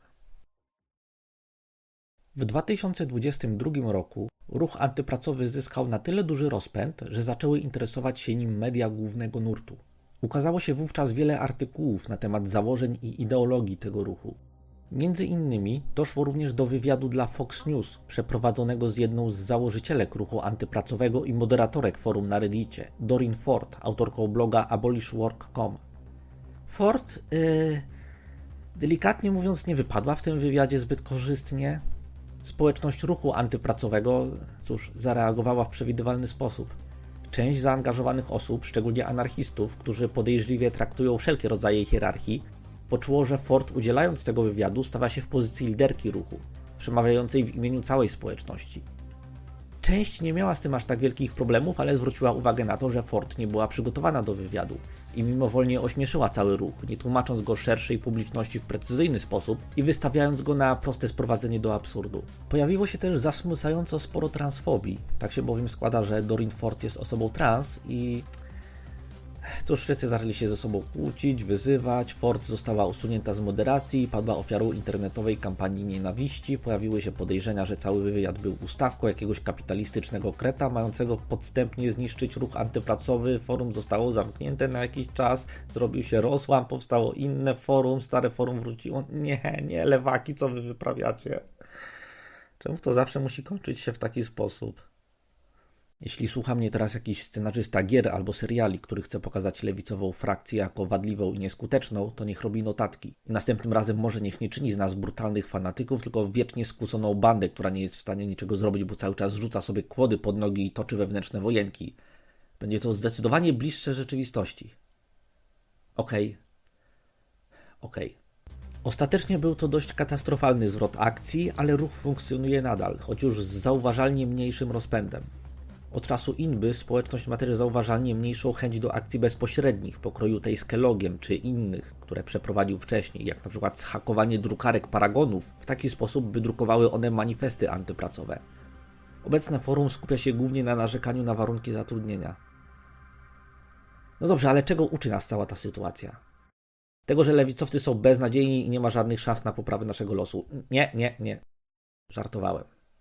W 2022 roku ruch antypracowy zyskał na tyle duży rozpęd, że zaczęły interesować się nim media głównego nurtu. Ukazało się wówczas wiele artykułów na temat założeń i ideologii tego ruchu. Między innymi doszło również do wywiadu dla Fox News, przeprowadzonego z jedną z założycielek ruchu antypracowego i moderatorek forum na Reddicie, Doreen Ford, autorką bloga abolishwork.com. Ford, delikatnie mówiąc, nie wypadła w tym wywiadzie zbyt korzystnie. Społeczność ruchu antypracowego, zareagowała w przewidywalny sposób. Część zaangażowanych osób, szczególnie anarchistów, którzy podejrzliwie traktują wszelkie rodzaje hierarchii, poczuło, że Ford, udzielając tego wywiadu, stawia się w pozycji liderki ruchu, przemawiającej w imieniu całej społeczności. Część nie miała z tym aż tak wielkich problemów, ale zwróciła uwagę na to, że Ford nie była przygotowana do wywiadu i mimowolnie ośmieszyła cały ruch, nie tłumacząc go szerszej publiczności w precyzyjny sposób i wystawiając go na proste sprowadzenie do absurdu. Pojawiło się też zasmucająco sporo transfobii. Tak się bowiem składa, że Doreen Ford jest osobą trans i tu wszyscy zaczęli się ze sobą kłócić, wyzywać. Ford została usunięta z moderacji, padła ofiarą internetowej kampanii nienawiści. Pojawiły się podejrzenia, że cały wywiad był ustawką jakiegoś kapitalistycznego kreta mającego podstępnie zniszczyć ruch antypracowy. Forum zostało zamknięte na jakiś czas, zrobił się rozłam, powstało inne forum, stare forum wróciło. Nie, lewaki, co wy wyprawiacie? Czemu to zawsze musi kończyć się w taki sposób? Jeśli słucha mnie teraz jakiś scenarzysta gier albo seriali, który chce pokazać lewicową frakcję jako wadliwą i nieskuteczną, to niech robi notatki. I następnym razem może niech nie czyni z nas brutalnych fanatyków, tylko wiecznie skłóconą bandę, która nie jest w stanie niczego zrobić, bo cały czas rzuca sobie kłody pod nogi i toczy wewnętrzne wojenki. Będzie to zdecydowanie bliższe rzeczywistości. Okej. Ostatecznie był to dość katastrofalny zwrot akcji, ale ruch funkcjonuje nadal, choć już z zauważalnie mniejszym rozpędem. Od czasu Inby społeczność ma też zauważalnie mniejszą chęć do akcji bezpośrednich, pokroju tej z Kellogiem czy innych, które przeprowadził wcześniej, jak na przykład zhakowanie drukarek Paragonów w taki sposób, by drukowały one manifesty antypracowe. Obecne forum skupia się głównie na narzekaniu na warunki zatrudnienia. No dobrze, ale czego uczy nas cała ta sytuacja? Tego, że lewicowcy są beznadziejni i nie ma żadnych szans na poprawę naszego losu. Nie. Żartowałem.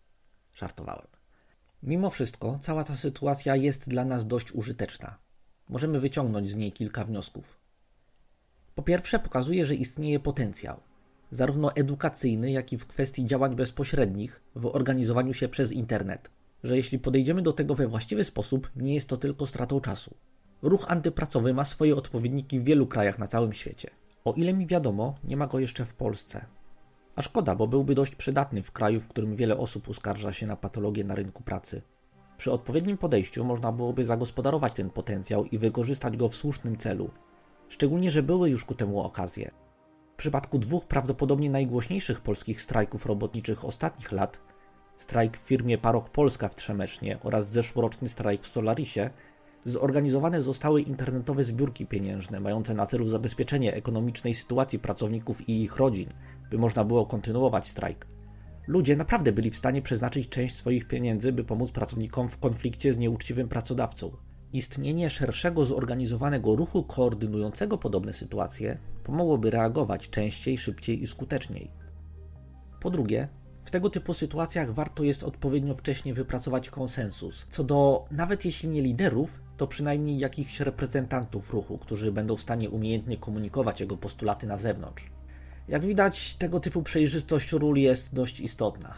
Żartowałem. Mimo wszystko, cała ta sytuacja jest dla nas dość użyteczna. Możemy wyciągnąć z niej kilka wniosków. Po pierwsze, pokazuje, że istnieje potencjał, zarówno edukacyjny, jak i w kwestii działań bezpośrednich w organizowaniu się przez internet, że jeśli podejdziemy do tego we właściwy sposób, nie jest to tylko stratą czasu. Ruch antypracowy ma swoje odpowiedniki w wielu krajach na całym świecie. O ile mi wiadomo, nie ma go jeszcze w Polsce. A szkoda, bo byłby dość przydatny w kraju, w którym wiele osób uskarża się na patologie na rynku pracy. Przy odpowiednim podejściu można byłoby zagospodarować ten potencjał i wykorzystać go w słusznym celu. Szczególnie, że były już ku temu okazje. W przypadku dwóch prawdopodobnie najgłośniejszych polskich strajków robotniczych ostatnich lat, strajk w firmie Parok Polska w Trzemesznie oraz zeszłoroczny strajk w Solarisie, zorganizowane zostały internetowe zbiórki pieniężne mające na celu zabezpieczenie ekonomicznej sytuacji pracowników i ich rodzin, by można było kontynuować strajk. Ludzie naprawdę byli w stanie przeznaczyć część swoich pieniędzy, by pomóc pracownikom w konflikcie z nieuczciwym pracodawcą. Istnienie szerszego zorganizowanego ruchu koordynującego podobne sytuacje pomogłoby reagować częściej, szybciej i skuteczniej. Po drugie, w tego typu sytuacjach warto jest odpowiednio wcześnie wypracować konsensus, co do nawet jeśli nie liderów, to przynajmniej jakichś reprezentantów ruchu, którzy będą w stanie umiejętnie komunikować jego postulaty na zewnątrz. Jak widać, tego typu przejrzystość ról jest dość istotna.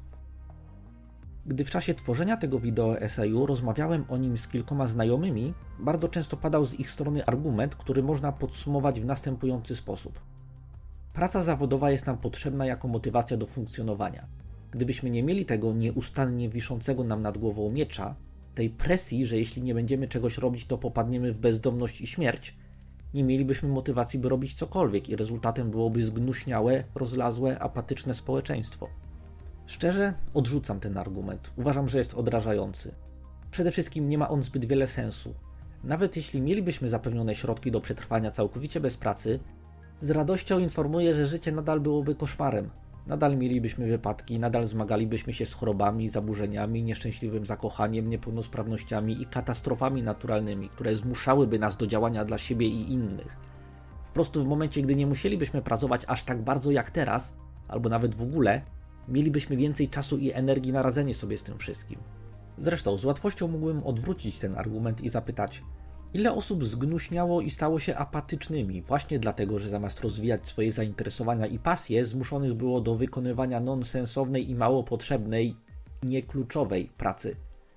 Gdy w czasie tworzenia tego wideo eseju rozmawiałem o nim z kilkoma znajomymi, bardzo często padał z ich strony argument, który można podsumować w następujący sposób. Praca zawodowa jest nam potrzebna jako motywacja do funkcjonowania. Gdybyśmy nie mieli tego nieustannie wiszącego nam nad głową miecza, tej presji, że jeśli nie będziemy czegoś robić, to popadniemy w bezdomność i śmierć, nie mielibyśmy motywacji, by robić cokolwiek i rezultatem byłoby zgnuśniałe, rozlazłe, apatyczne społeczeństwo. Szczerze, odrzucam ten argument. Uważam, że jest odrażający. Przede wszystkim nie ma on zbyt wiele sensu. Nawet jeśli mielibyśmy zapewnione środki do przetrwania całkowicie bez pracy, z radością informuję, że życie nadal byłoby koszmarem. Nadal mielibyśmy wypadki, nadal zmagalibyśmy się z chorobami, zaburzeniami, nieszczęśliwym zakochaniem, niepełnosprawnościami i katastrofami naturalnymi, które zmuszałyby nas do działania dla siebie i innych. Po prostu w momencie, gdy nie musielibyśmy pracować aż tak bardzo jak teraz, albo nawet w ogóle, mielibyśmy więcej czasu i energii na radzenie sobie z tym wszystkim. Zresztą z łatwością mógłbym odwrócić ten argument i zapytać, ile osób zgnuśniało i stało się apatycznymi właśnie dlatego, że zamiast rozwijać swoje zainteresowania i pasje, zmuszonych było do wykonywania nonsensownej i mało potrzebnej, niekluczowej pracy.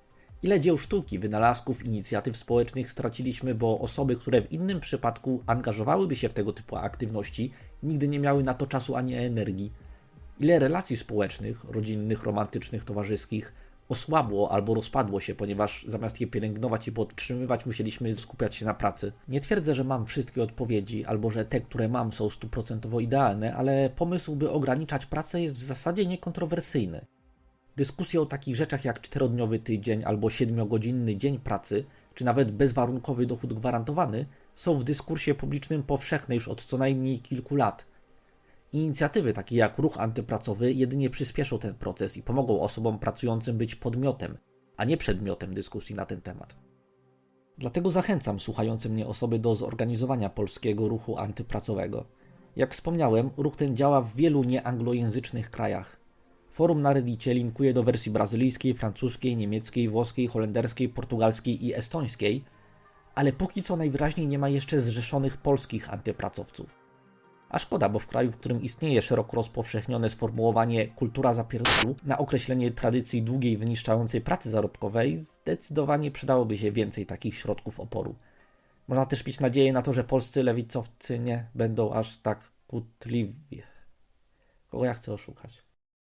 Ile dzieł sztuki, wynalazków, inicjatyw społecznych straciliśmy, bo osoby, które w innym przypadku angażowałyby się w tego typu aktywności, nigdy nie miały na to czasu ani energii. Ile relacji społecznych, rodzinnych, romantycznych, towarzyskich osłabło albo rozpadło się, ponieważ zamiast je pielęgnować i podtrzymywać, musieliśmy skupiać się na pracy. Nie twierdzę, że mam wszystkie odpowiedzi, albo że te, które mam, są 100% idealne, ale pomysł, by ograniczać pracę, jest w zasadzie niekontrowersyjny. Dyskusje o takich rzeczach jak 4-dniowy tydzień albo 7-godzinny dzień pracy, czy nawet bezwarunkowy dochód gwarantowany, są w dyskursie publicznym powszechne już od co najmniej kilku lat. Inicjatywy takie jak ruch antypracowy jedynie przyspieszą ten proces i pomogą osobom pracującym być podmiotem, a nie przedmiotem dyskusji na ten temat. Dlatego zachęcam słuchające mnie osoby do zorganizowania polskiego ruchu antypracowego. Jak wspomniałem, ruch ten działa w wielu nieanglojęzycznych krajach. Forum na Reddicie linkuje do wersji brazylijskiej, francuskiej, niemieckiej, włoskiej, holenderskiej, portugalskiej i estońskiej, ale póki co najwyraźniej nie ma jeszcze zrzeszonych polskich antypracowców. A szkoda, bo w kraju, w którym istnieje szeroko rozpowszechnione sformułowanie kultura zapierdolu na określenie tradycji długiej, wyniszczającej pracy zarobkowej, zdecydowanie przydałoby się więcej takich środków oporu. Można też mieć nadzieję na to, że polscy lewicowcy nie będą aż tak kłótliwi. Kogo ja chcę oszukać?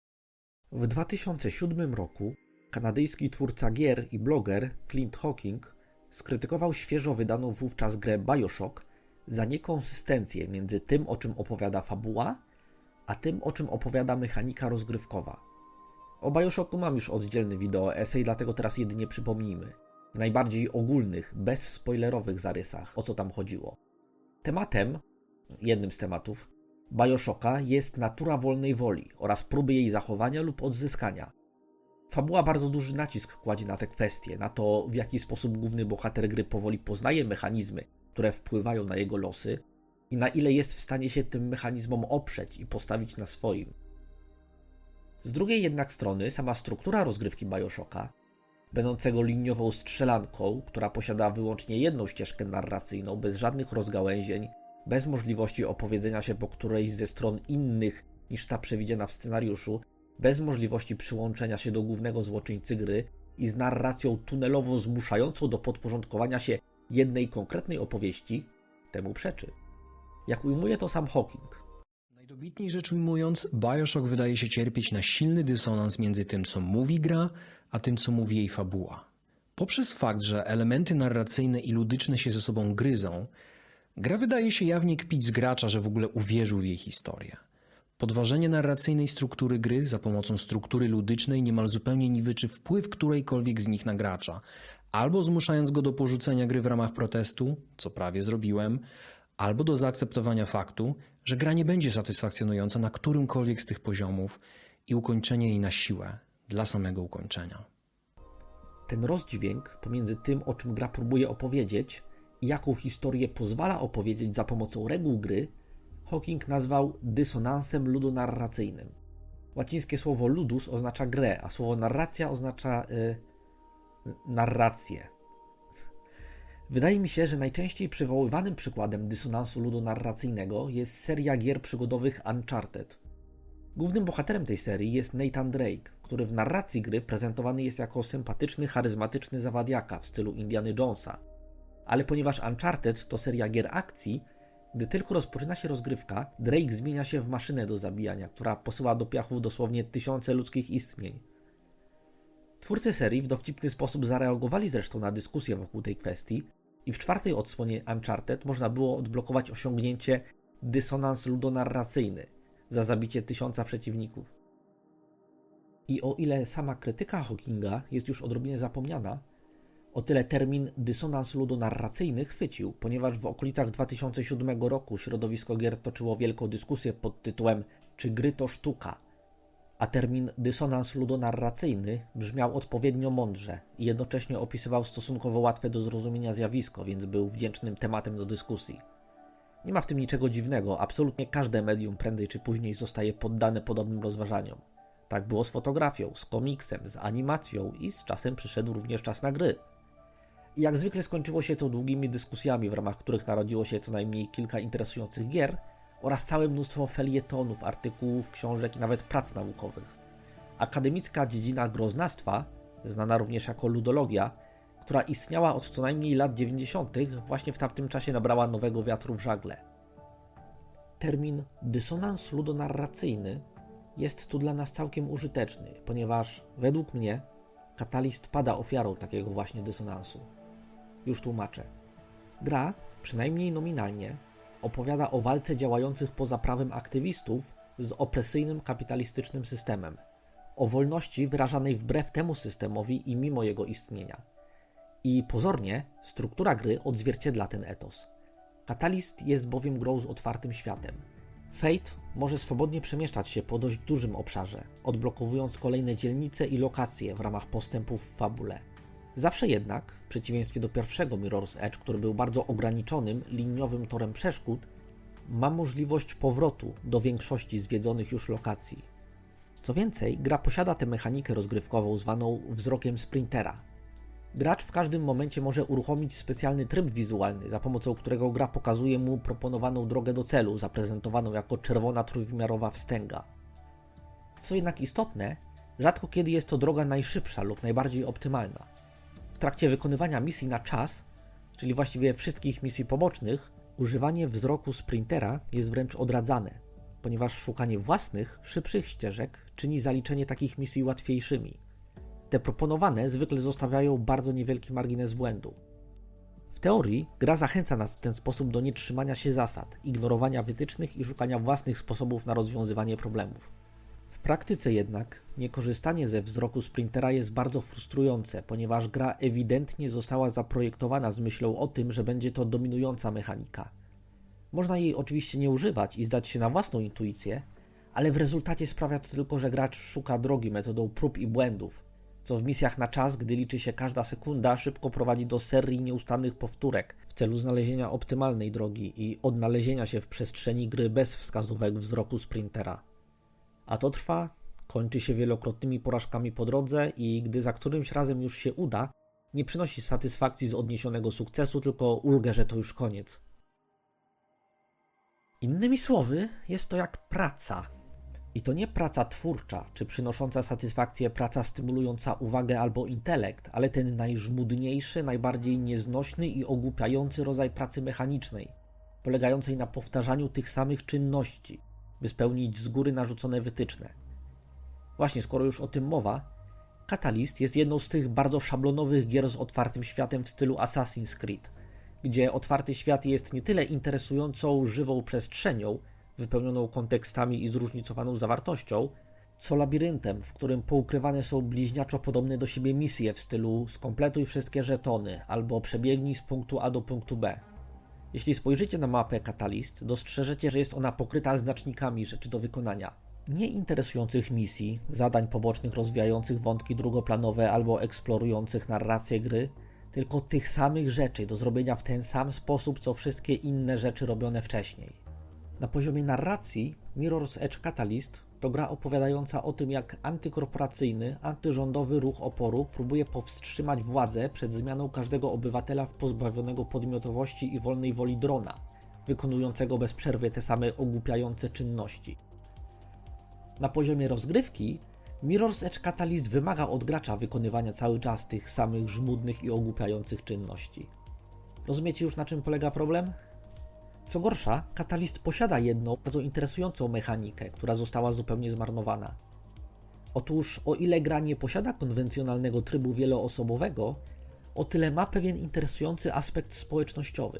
W 2007 roku kanadyjski twórca gier i bloger Clint Hawking skrytykował świeżo wydaną wówczas grę BioShock za niekonsystencję między tym, o czym opowiada fabuła, a tym, o czym opowiada mechanika rozgrywkowa. O BioShocku mam już oddzielny wideo esej, dlatego teraz jedynie przypomnijmy. W najbardziej ogólnych, bezspoilerowych zarysach, o co tam chodziło. Jednym z tematów BioShocka jest natura wolnej woli oraz próby jej zachowania lub odzyskania. Fabuła bardzo duży nacisk kładzie na te kwestie, na to, w jaki sposób główny bohater gry powoli poznaje mechanizmy, które wpływają na jego losy i na ile jest w stanie się tym mechanizmom oprzeć i postawić na swoim. Z drugiej jednak strony sama struktura rozgrywki BioShocka, będącego liniową strzelanką, która posiada wyłącznie jedną ścieżkę narracyjną, bez żadnych rozgałęzień, bez możliwości opowiedzenia się po którejś ze stron innych niż ta przewidziana w scenariuszu, bez możliwości przyłączenia się do głównego złoczyńcy gry i z narracją tunelowo zmuszającą do podporządkowania się jednej konkretnej opowieści, temu przeczy. Jak ujmuje to sam Hawking. Najdobitniej rzecz ujmując, BioShock wydaje się cierpieć na silny dysonans między tym, co mówi gra, a tym, co mówi jej fabuła. Poprzez fakt, że elementy narracyjne i ludyczne się ze sobą gryzą, gra wydaje się jawnie kpić z gracza, że w ogóle uwierzył w jej historię. Podważenie narracyjnej struktury gry za pomocą struktury ludycznej niemal zupełnie niweczy wpływ którejkolwiek z nich na gracza, albo zmuszając go do porzucenia gry w ramach protestu, co prawie zrobiłem, albo do zaakceptowania faktu, że gra nie będzie satysfakcjonująca na którymkolwiek z tych poziomów i ukończenie jej na siłę, dla samego ukończenia. Ten rozdźwięk pomiędzy tym, o czym gra próbuje opowiedzieć i jaką historię pozwala opowiedzieć za pomocą reguł gry, Hawking nazwał dysonansem ludonarracyjnym. Łacińskie słowo ludus oznacza grę, a słowo narracja oznacza narrację. Wydaje mi się, że najczęściej przywoływanym przykładem dysonansu ludonarracyjnego jest seria gier przygodowych Uncharted. Głównym bohaterem tej serii jest Nathan Drake, który w narracji gry prezentowany jest jako sympatyczny, charyzmatyczny zawadiaka w stylu Indiana Jonesa. Ale ponieważ Uncharted to seria gier akcji, gdy tylko rozpoczyna się rozgrywka, Drake zmienia się w maszynę do zabijania, która posyła do piachów dosłownie tysiące ludzkich istnień. Twórcy serii w dowcipny sposób zareagowali zresztą na dyskusję wokół tej kwestii i w czwartej odsłonie Uncharted można było odblokować osiągnięcie dysonans ludonarracyjny za zabicie 1000 przeciwników. I o ile sama krytyka Hawkinga jest już odrobinę zapomniana, o tyle termin dysonans ludonarracyjny chwycił, ponieważ w okolicach 2007 roku środowisko gier toczyło wielką dyskusję pod tytułem czy gry to sztuka, a termin dysonans ludonarracyjny brzmiał odpowiednio mądrze i jednocześnie opisywał stosunkowo łatwe do zrozumienia zjawisko, więc był wdzięcznym tematem do dyskusji. Nie ma w tym niczego dziwnego, absolutnie każde medium prędzej czy później zostaje poddane podobnym rozważaniom. Tak było z fotografią, z komiksem, z animacją i z czasem przyszedł również czas na gry. I jak zwykle skończyło się to długimi dyskusjami, w ramach których narodziło się co najmniej kilka interesujących gier oraz całe mnóstwo felietonów, artykułów, książek i nawet prac naukowych. Akademicka dziedzina groznastwa, znana również jako ludologia, która istniała od co najmniej lat 90., właśnie w tamtym czasie nabrała nowego wiatru w żagle. Termin dysonans ludonarracyjny jest tu dla nas całkiem użyteczny, ponieważ według mnie Catalyst pada ofiarą takiego właśnie dysonansu. Już tłumaczę. Gra, przynajmniej nominalnie, opowiada o walce działających poza prawem aktywistów z opresyjnym kapitalistycznym systemem, o wolności wyrażanej wbrew temu systemowi i mimo jego istnienia. I pozornie struktura gry odzwierciedla ten etos. Catalyst jest bowiem grą z otwartym światem. Fate może swobodnie przemieszczać się po dość dużym obszarze, odblokowując kolejne dzielnice i lokacje w ramach postępów w fabule. Zawsze jednak, w przeciwieństwie do pierwszego Mirror's Edge, który był bardzo ograniczonym, liniowym torem przeszkód, ma możliwość powrotu do większości zwiedzonych już lokacji. Co więcej, gra posiada tę mechanikę rozgrywkową zwaną wzrokiem sprintera. Gracz w każdym momencie może uruchomić specjalny tryb wizualny, za pomocą którego gra pokazuje mu proponowaną drogę do celu, zaprezentowaną jako czerwona trójwymiarowa wstęga. Co jednak istotne, rzadko kiedy jest to droga najszybsza lub najbardziej optymalna. W trakcie wykonywania misji na czas, czyli właściwie wszystkich misji pobocznych, używanie wzroku sprintera jest wręcz odradzane, ponieważ szukanie własnych, szybszych ścieżek czyni zaliczenie takich misji łatwiejszymi. Te proponowane zwykle zostawiają bardzo niewielki margines błędu. W teorii gra zachęca nas w ten sposób do nietrzymania się zasad, ignorowania wytycznych i szukania własnych sposobów na rozwiązywanie problemów. W praktyce jednak niekorzystanie ze wzroku sprintera jest bardzo frustrujące, ponieważ gra ewidentnie została zaprojektowana z myślą o tym, że będzie to dominująca mechanika. Można jej oczywiście nie używać i zdać się na własną intuicję, ale w rezultacie sprawia to tylko, że gracz szuka drogi metodą prób i błędów, co w misjach na czas, gdy liczy się każda sekunda, szybko prowadzi do serii nieustannych powtórek w celu znalezienia optymalnej drogi i odnalezienia się w przestrzeni gry bez wskazówek wzroku sprintera. A to trwa kończy się wielokrotnymi porażkami po drodze i gdy za którymś razem już się uda, nie przynosi satysfakcji z odniesionego sukcesu, tylko ulgę, że to już koniec. Innymi słowy, jest to jak praca. I to nie praca twórcza, czy przynosząca satysfakcję praca stymulująca uwagę albo intelekt, ale ten najżmudniejszy, najbardziej nieznośny i ogłupiający rodzaj pracy mechanicznej, polegającej na powtarzaniu tych samych czynności, by spełnić z góry narzucone wytyczne. Właśnie, skoro już o tym mowa, Catalyst jest jedną z tych bardzo szablonowych gier z otwartym światem w stylu Assassin's Creed, gdzie otwarty świat jest nie tyle interesującą, żywą przestrzenią, wypełnioną kontekstami i zróżnicowaną zawartością, co labiryntem, w którym poukrywane są bliźniaczo podobne do siebie misje w stylu skompletuj wszystkie żetony albo przebiegnij z punktu A do punktu B. Jeśli spojrzycie na mapę Catalyst, dostrzeżecie, że jest ona pokryta znacznikami rzeczy do wykonania. Nie interesujących misji, zadań pobocznych rozwijających wątki drugoplanowe albo eksplorujących narrację gry, tylko tych samych rzeczy do zrobienia w ten sam sposób, co wszystkie inne rzeczy robione wcześniej. Na poziomie narracji Mirror's Edge Catalyst to gra opowiadająca o tym, jak antykorporacyjny, antyrządowy ruch oporu próbuje powstrzymać władzę przed zmianą każdego obywatela w pozbawionego podmiotowości i wolnej woli drona, wykonującego bez przerwy te same ogłupiające czynności. Na poziomie rozgrywki Mirror's Edge Catalyst wymaga od gracza wykonywania cały czas tych samych żmudnych i ogłupiających czynności. Rozumiecie już, na czym polega problem? Co gorsza, Catalyst posiada jedną bardzo interesującą mechanikę, która została zupełnie zmarnowana. Otóż, o ile gra nie posiada konwencjonalnego trybu wieloosobowego, o tyle ma pewien interesujący aspekt społecznościowy.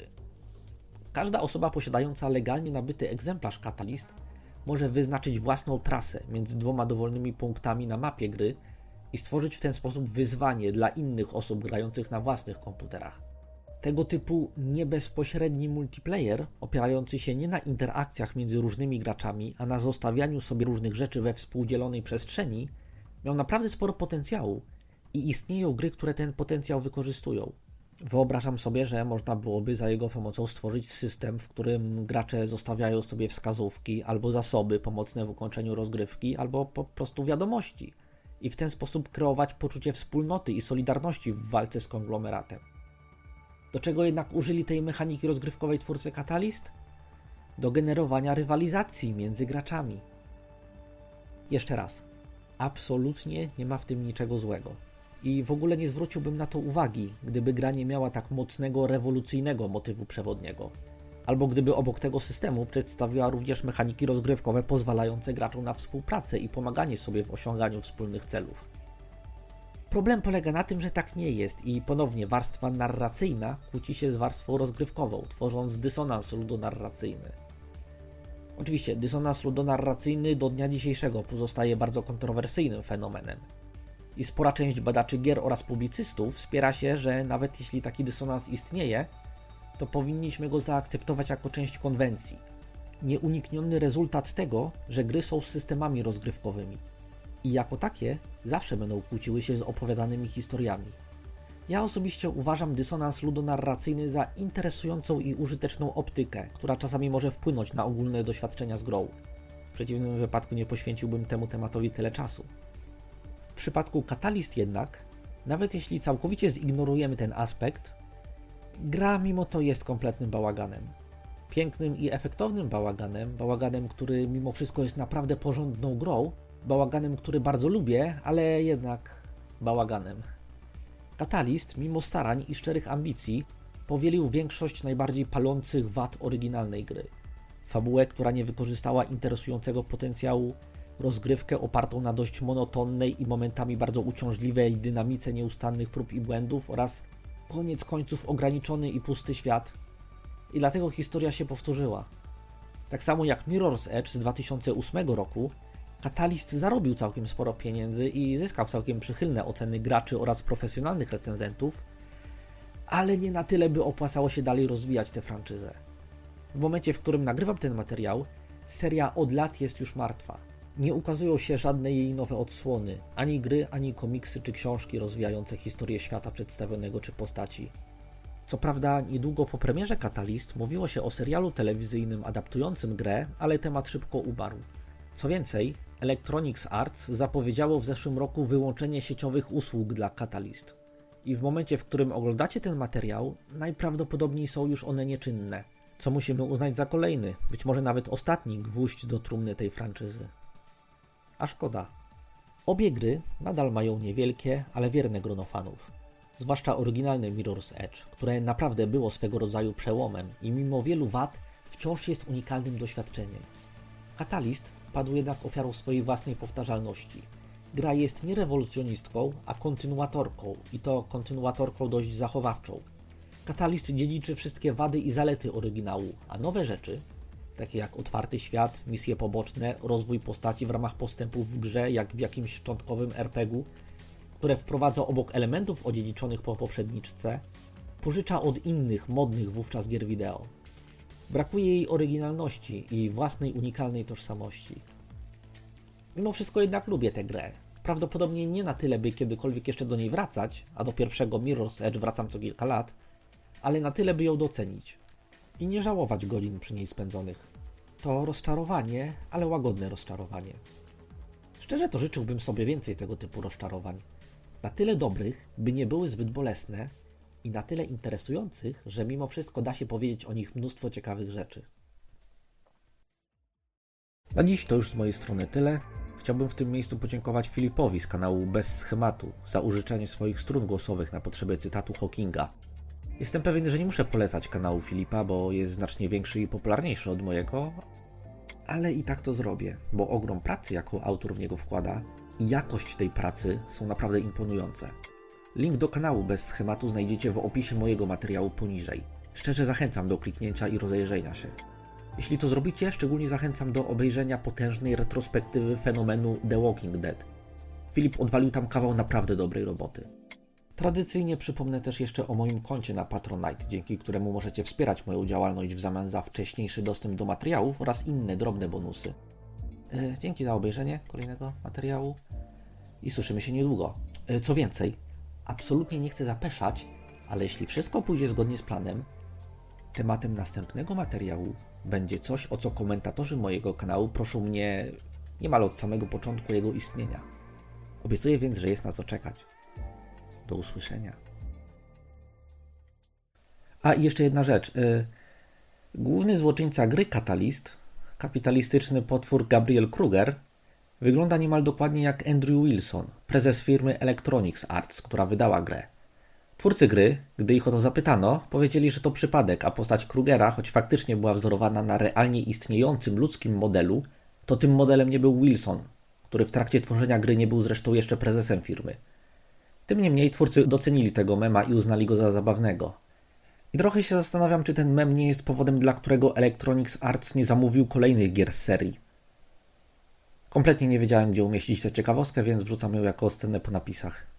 Każda osoba posiadająca legalnie nabyty egzemplarz Catalyst może wyznaczyć własną trasę między dwoma dowolnymi punktami na mapie gry i stworzyć w ten sposób wyzwanie dla innych osób grających na własnych komputerach. Tego typu niebezpośredni multiplayer, opierający się nie na interakcjach między różnymi graczami, a na zostawianiu sobie różnych rzeczy we współdzielonej przestrzeni, miał naprawdę sporo potencjału i istnieją gry, które ten potencjał wykorzystują. Wyobrażam sobie, że można byłoby za jego pomocą stworzyć system, w którym gracze zostawiają sobie wskazówki albo zasoby pomocne w ukończeniu rozgrywki, albo po prostu wiadomości i w ten sposób kreować poczucie wspólnoty i solidarności w walce z konglomeratem. Do czego jednak użyli tej mechaniki rozgrywkowej twórcy Catalyst? Do generowania rywalizacji między graczami. Jeszcze raz, absolutnie nie ma w tym niczego złego. I w ogóle nie zwróciłbym na to uwagi, gdyby gra nie miała tak mocnego, rewolucyjnego motywu przewodniego. Albo gdyby obok tego systemu przedstawiła również mechaniki rozgrywkowe pozwalające graczom na współpracę i pomaganie sobie w osiąganiu wspólnych celów. Problem polega na tym, że tak nie jest i ponownie warstwa narracyjna kłóci się z warstwą rozgrywkową, tworząc dysonans ludonarracyjny. Oczywiście dysonans ludonarracyjny do dnia dzisiejszego pozostaje bardzo kontrowersyjnym fenomenem. I spora część badaczy gier oraz publicystów wspiera się, że nawet jeśli taki dysonans istnieje, to powinniśmy go zaakceptować jako część konwencji. Nieunikniony rezultat tego, że gry są systemami rozgrywkowymi. I jako takie zawsze będą kłóciły się z opowiadanymi historiami. Ja osobiście uważam dysonans ludonarracyjny za interesującą i użyteczną optykę, która czasami może wpłynąć na ogólne doświadczenia z grą. W przeciwnym wypadku nie poświęciłbym temu tematowi tyle czasu. W przypadku Catalyst jednak, nawet jeśli całkowicie zignorujemy ten aspekt, gra mimo to jest kompletnym bałaganem. Pięknym i efektownym bałaganem, który mimo wszystko jest naprawdę porządną grą, bałaganem, który bardzo lubię, ale jednak bałaganem. Catalyst, mimo starań i szczerych ambicji, powielił większość najbardziej palących wad oryginalnej gry. Fabułę, która nie wykorzystała interesującego potencjału, rozgrywkę opartą na dość monotonnej i momentami bardzo uciążliwej dynamice nieustannych prób i błędów oraz koniec końców ograniczony i pusty świat. I dlatego historia się powtórzyła. Tak samo jak Mirror's Edge z 2008 roku, Catalyst zarobił całkiem sporo pieniędzy i zyskał całkiem przychylne oceny graczy oraz profesjonalnych recenzentów, ale nie na tyle, by opłacało się dalej rozwijać tę franczyzę. W momencie, w którym nagrywam ten materiał, seria od lat jest już martwa. Nie ukazują się żadne jej nowe odsłony, ani gry, ani komiksy czy książki rozwijające historię świata przedstawionego czy postaci. Co prawda, niedługo po premierze Catalyst mówiło się o serialu telewizyjnym adaptującym grę, ale temat szybko umarł. Co więcej, Electronic Arts zapowiedziało w zeszłym roku wyłączenie sieciowych usług dla Catalyst. I w momencie, w którym oglądacie ten materiał, najprawdopodobniej są już one nieczynne, co musimy uznać za kolejny, być może nawet ostatni gwóźdź do trumny tej franczyzy. A szkoda. Obie gry nadal mają niewielkie, ale wierne grono fanów. Zwłaszcza oryginalny Mirror's Edge, które naprawdę było swego rodzaju przełomem i mimo wielu wad wciąż jest unikalnym doświadczeniem. Catalyst padł jednak ofiarą swojej własnej powtarzalności. Gra jest nie rewolucjonistką, a kontynuatorką i to kontynuatorką dość zachowawczą. Catalyst dziedziczy wszystkie wady i zalety oryginału, a nowe rzeczy, takie jak otwarty świat, misje poboczne, rozwój postaci w ramach postępów w grze, jak w jakimś szczątkowym RPG-u, które wprowadza obok elementów odziedziczonych po poprzedniczce, pożycza od innych, modnych wówczas gier wideo. Brakuje jej oryginalności i własnej unikalnej tożsamości. Mimo wszystko jednak lubię tę grę. Prawdopodobnie nie na tyle, by kiedykolwiek jeszcze do niej wracać, a do pierwszego Mirror's Edge wracam co kilka lat, ale na tyle, by ją docenić i nie żałować godzin przy niej spędzonych. To rozczarowanie, ale łagodne rozczarowanie. Szczerze to życzyłbym sobie więcej tego typu rozczarowań. Na tyle dobrych, by nie były zbyt bolesne i na tyle interesujących, że mimo wszystko da się powiedzieć o nich mnóstwo ciekawych rzeczy. Na dziś to już z mojej strony tyle. Chciałbym w tym miejscu podziękować Filipowi z kanału Bez Schematu za użyczenie swoich strun głosowych na potrzeby cytatu Hawkinga. Jestem pewien, że nie muszę polecać kanału Filipa, bo jest znacznie większy i popularniejszy od mojego, ale i tak to zrobię, bo ogrom pracy, jaką autor w niego wkłada i jakość tej pracy są naprawdę imponujące. Link do kanału Bez Schematu znajdziecie w opisie mojego materiału poniżej. Szczerze zachęcam do kliknięcia i rozejrzenia się. Jeśli to zrobicie, szczególnie zachęcam do obejrzenia potężnej retrospektywy fenomenu The Walking Dead. Filip odwalił tam kawał naprawdę dobrej roboty. Tradycyjnie przypomnę też jeszcze o moim koncie na Patronite, dzięki któremu możecie wspierać moją działalność w zamian za wcześniejszy dostęp do materiałów oraz inne drobne bonusy. Dzięki za obejrzenie kolejnego materiału i słyszymy się niedługo. Co więcej, absolutnie nie chcę zapeszać, ale jeśli wszystko pójdzie zgodnie z planem, tematem następnego materiału będzie coś, o co komentatorzy mojego kanału proszą mnie niemal od samego początku jego istnienia. Obiecuję więc, że jest na co czekać. Do usłyszenia. A i jeszcze jedna rzecz. Główny złoczyńca gry Catalyst, kapitalistyczny potwór Gabriel Kruger, wygląda niemal dokładnie jak Andrew Wilson, prezes firmy Electronic Arts, która wydała grę. Twórcy gry, gdy ich o to zapytano, powiedzieli, że to przypadek, a postać Krugera, choć faktycznie była wzorowana na realnie istniejącym ludzkim modelu, to tym modelem nie był Wilson, który w trakcie tworzenia gry nie był zresztą jeszcze prezesem firmy. Tym niemniej twórcy docenili tego mema i uznali go za zabawnego. I trochę się zastanawiam, czy ten mem nie jest powodem, dla którego Electronic Arts nie zamówił kolejnych gier z serii. Kompletnie nie wiedziałem, gdzie umieścić tę ciekawostkę, więc wrzucam ją jako scenę po napisach.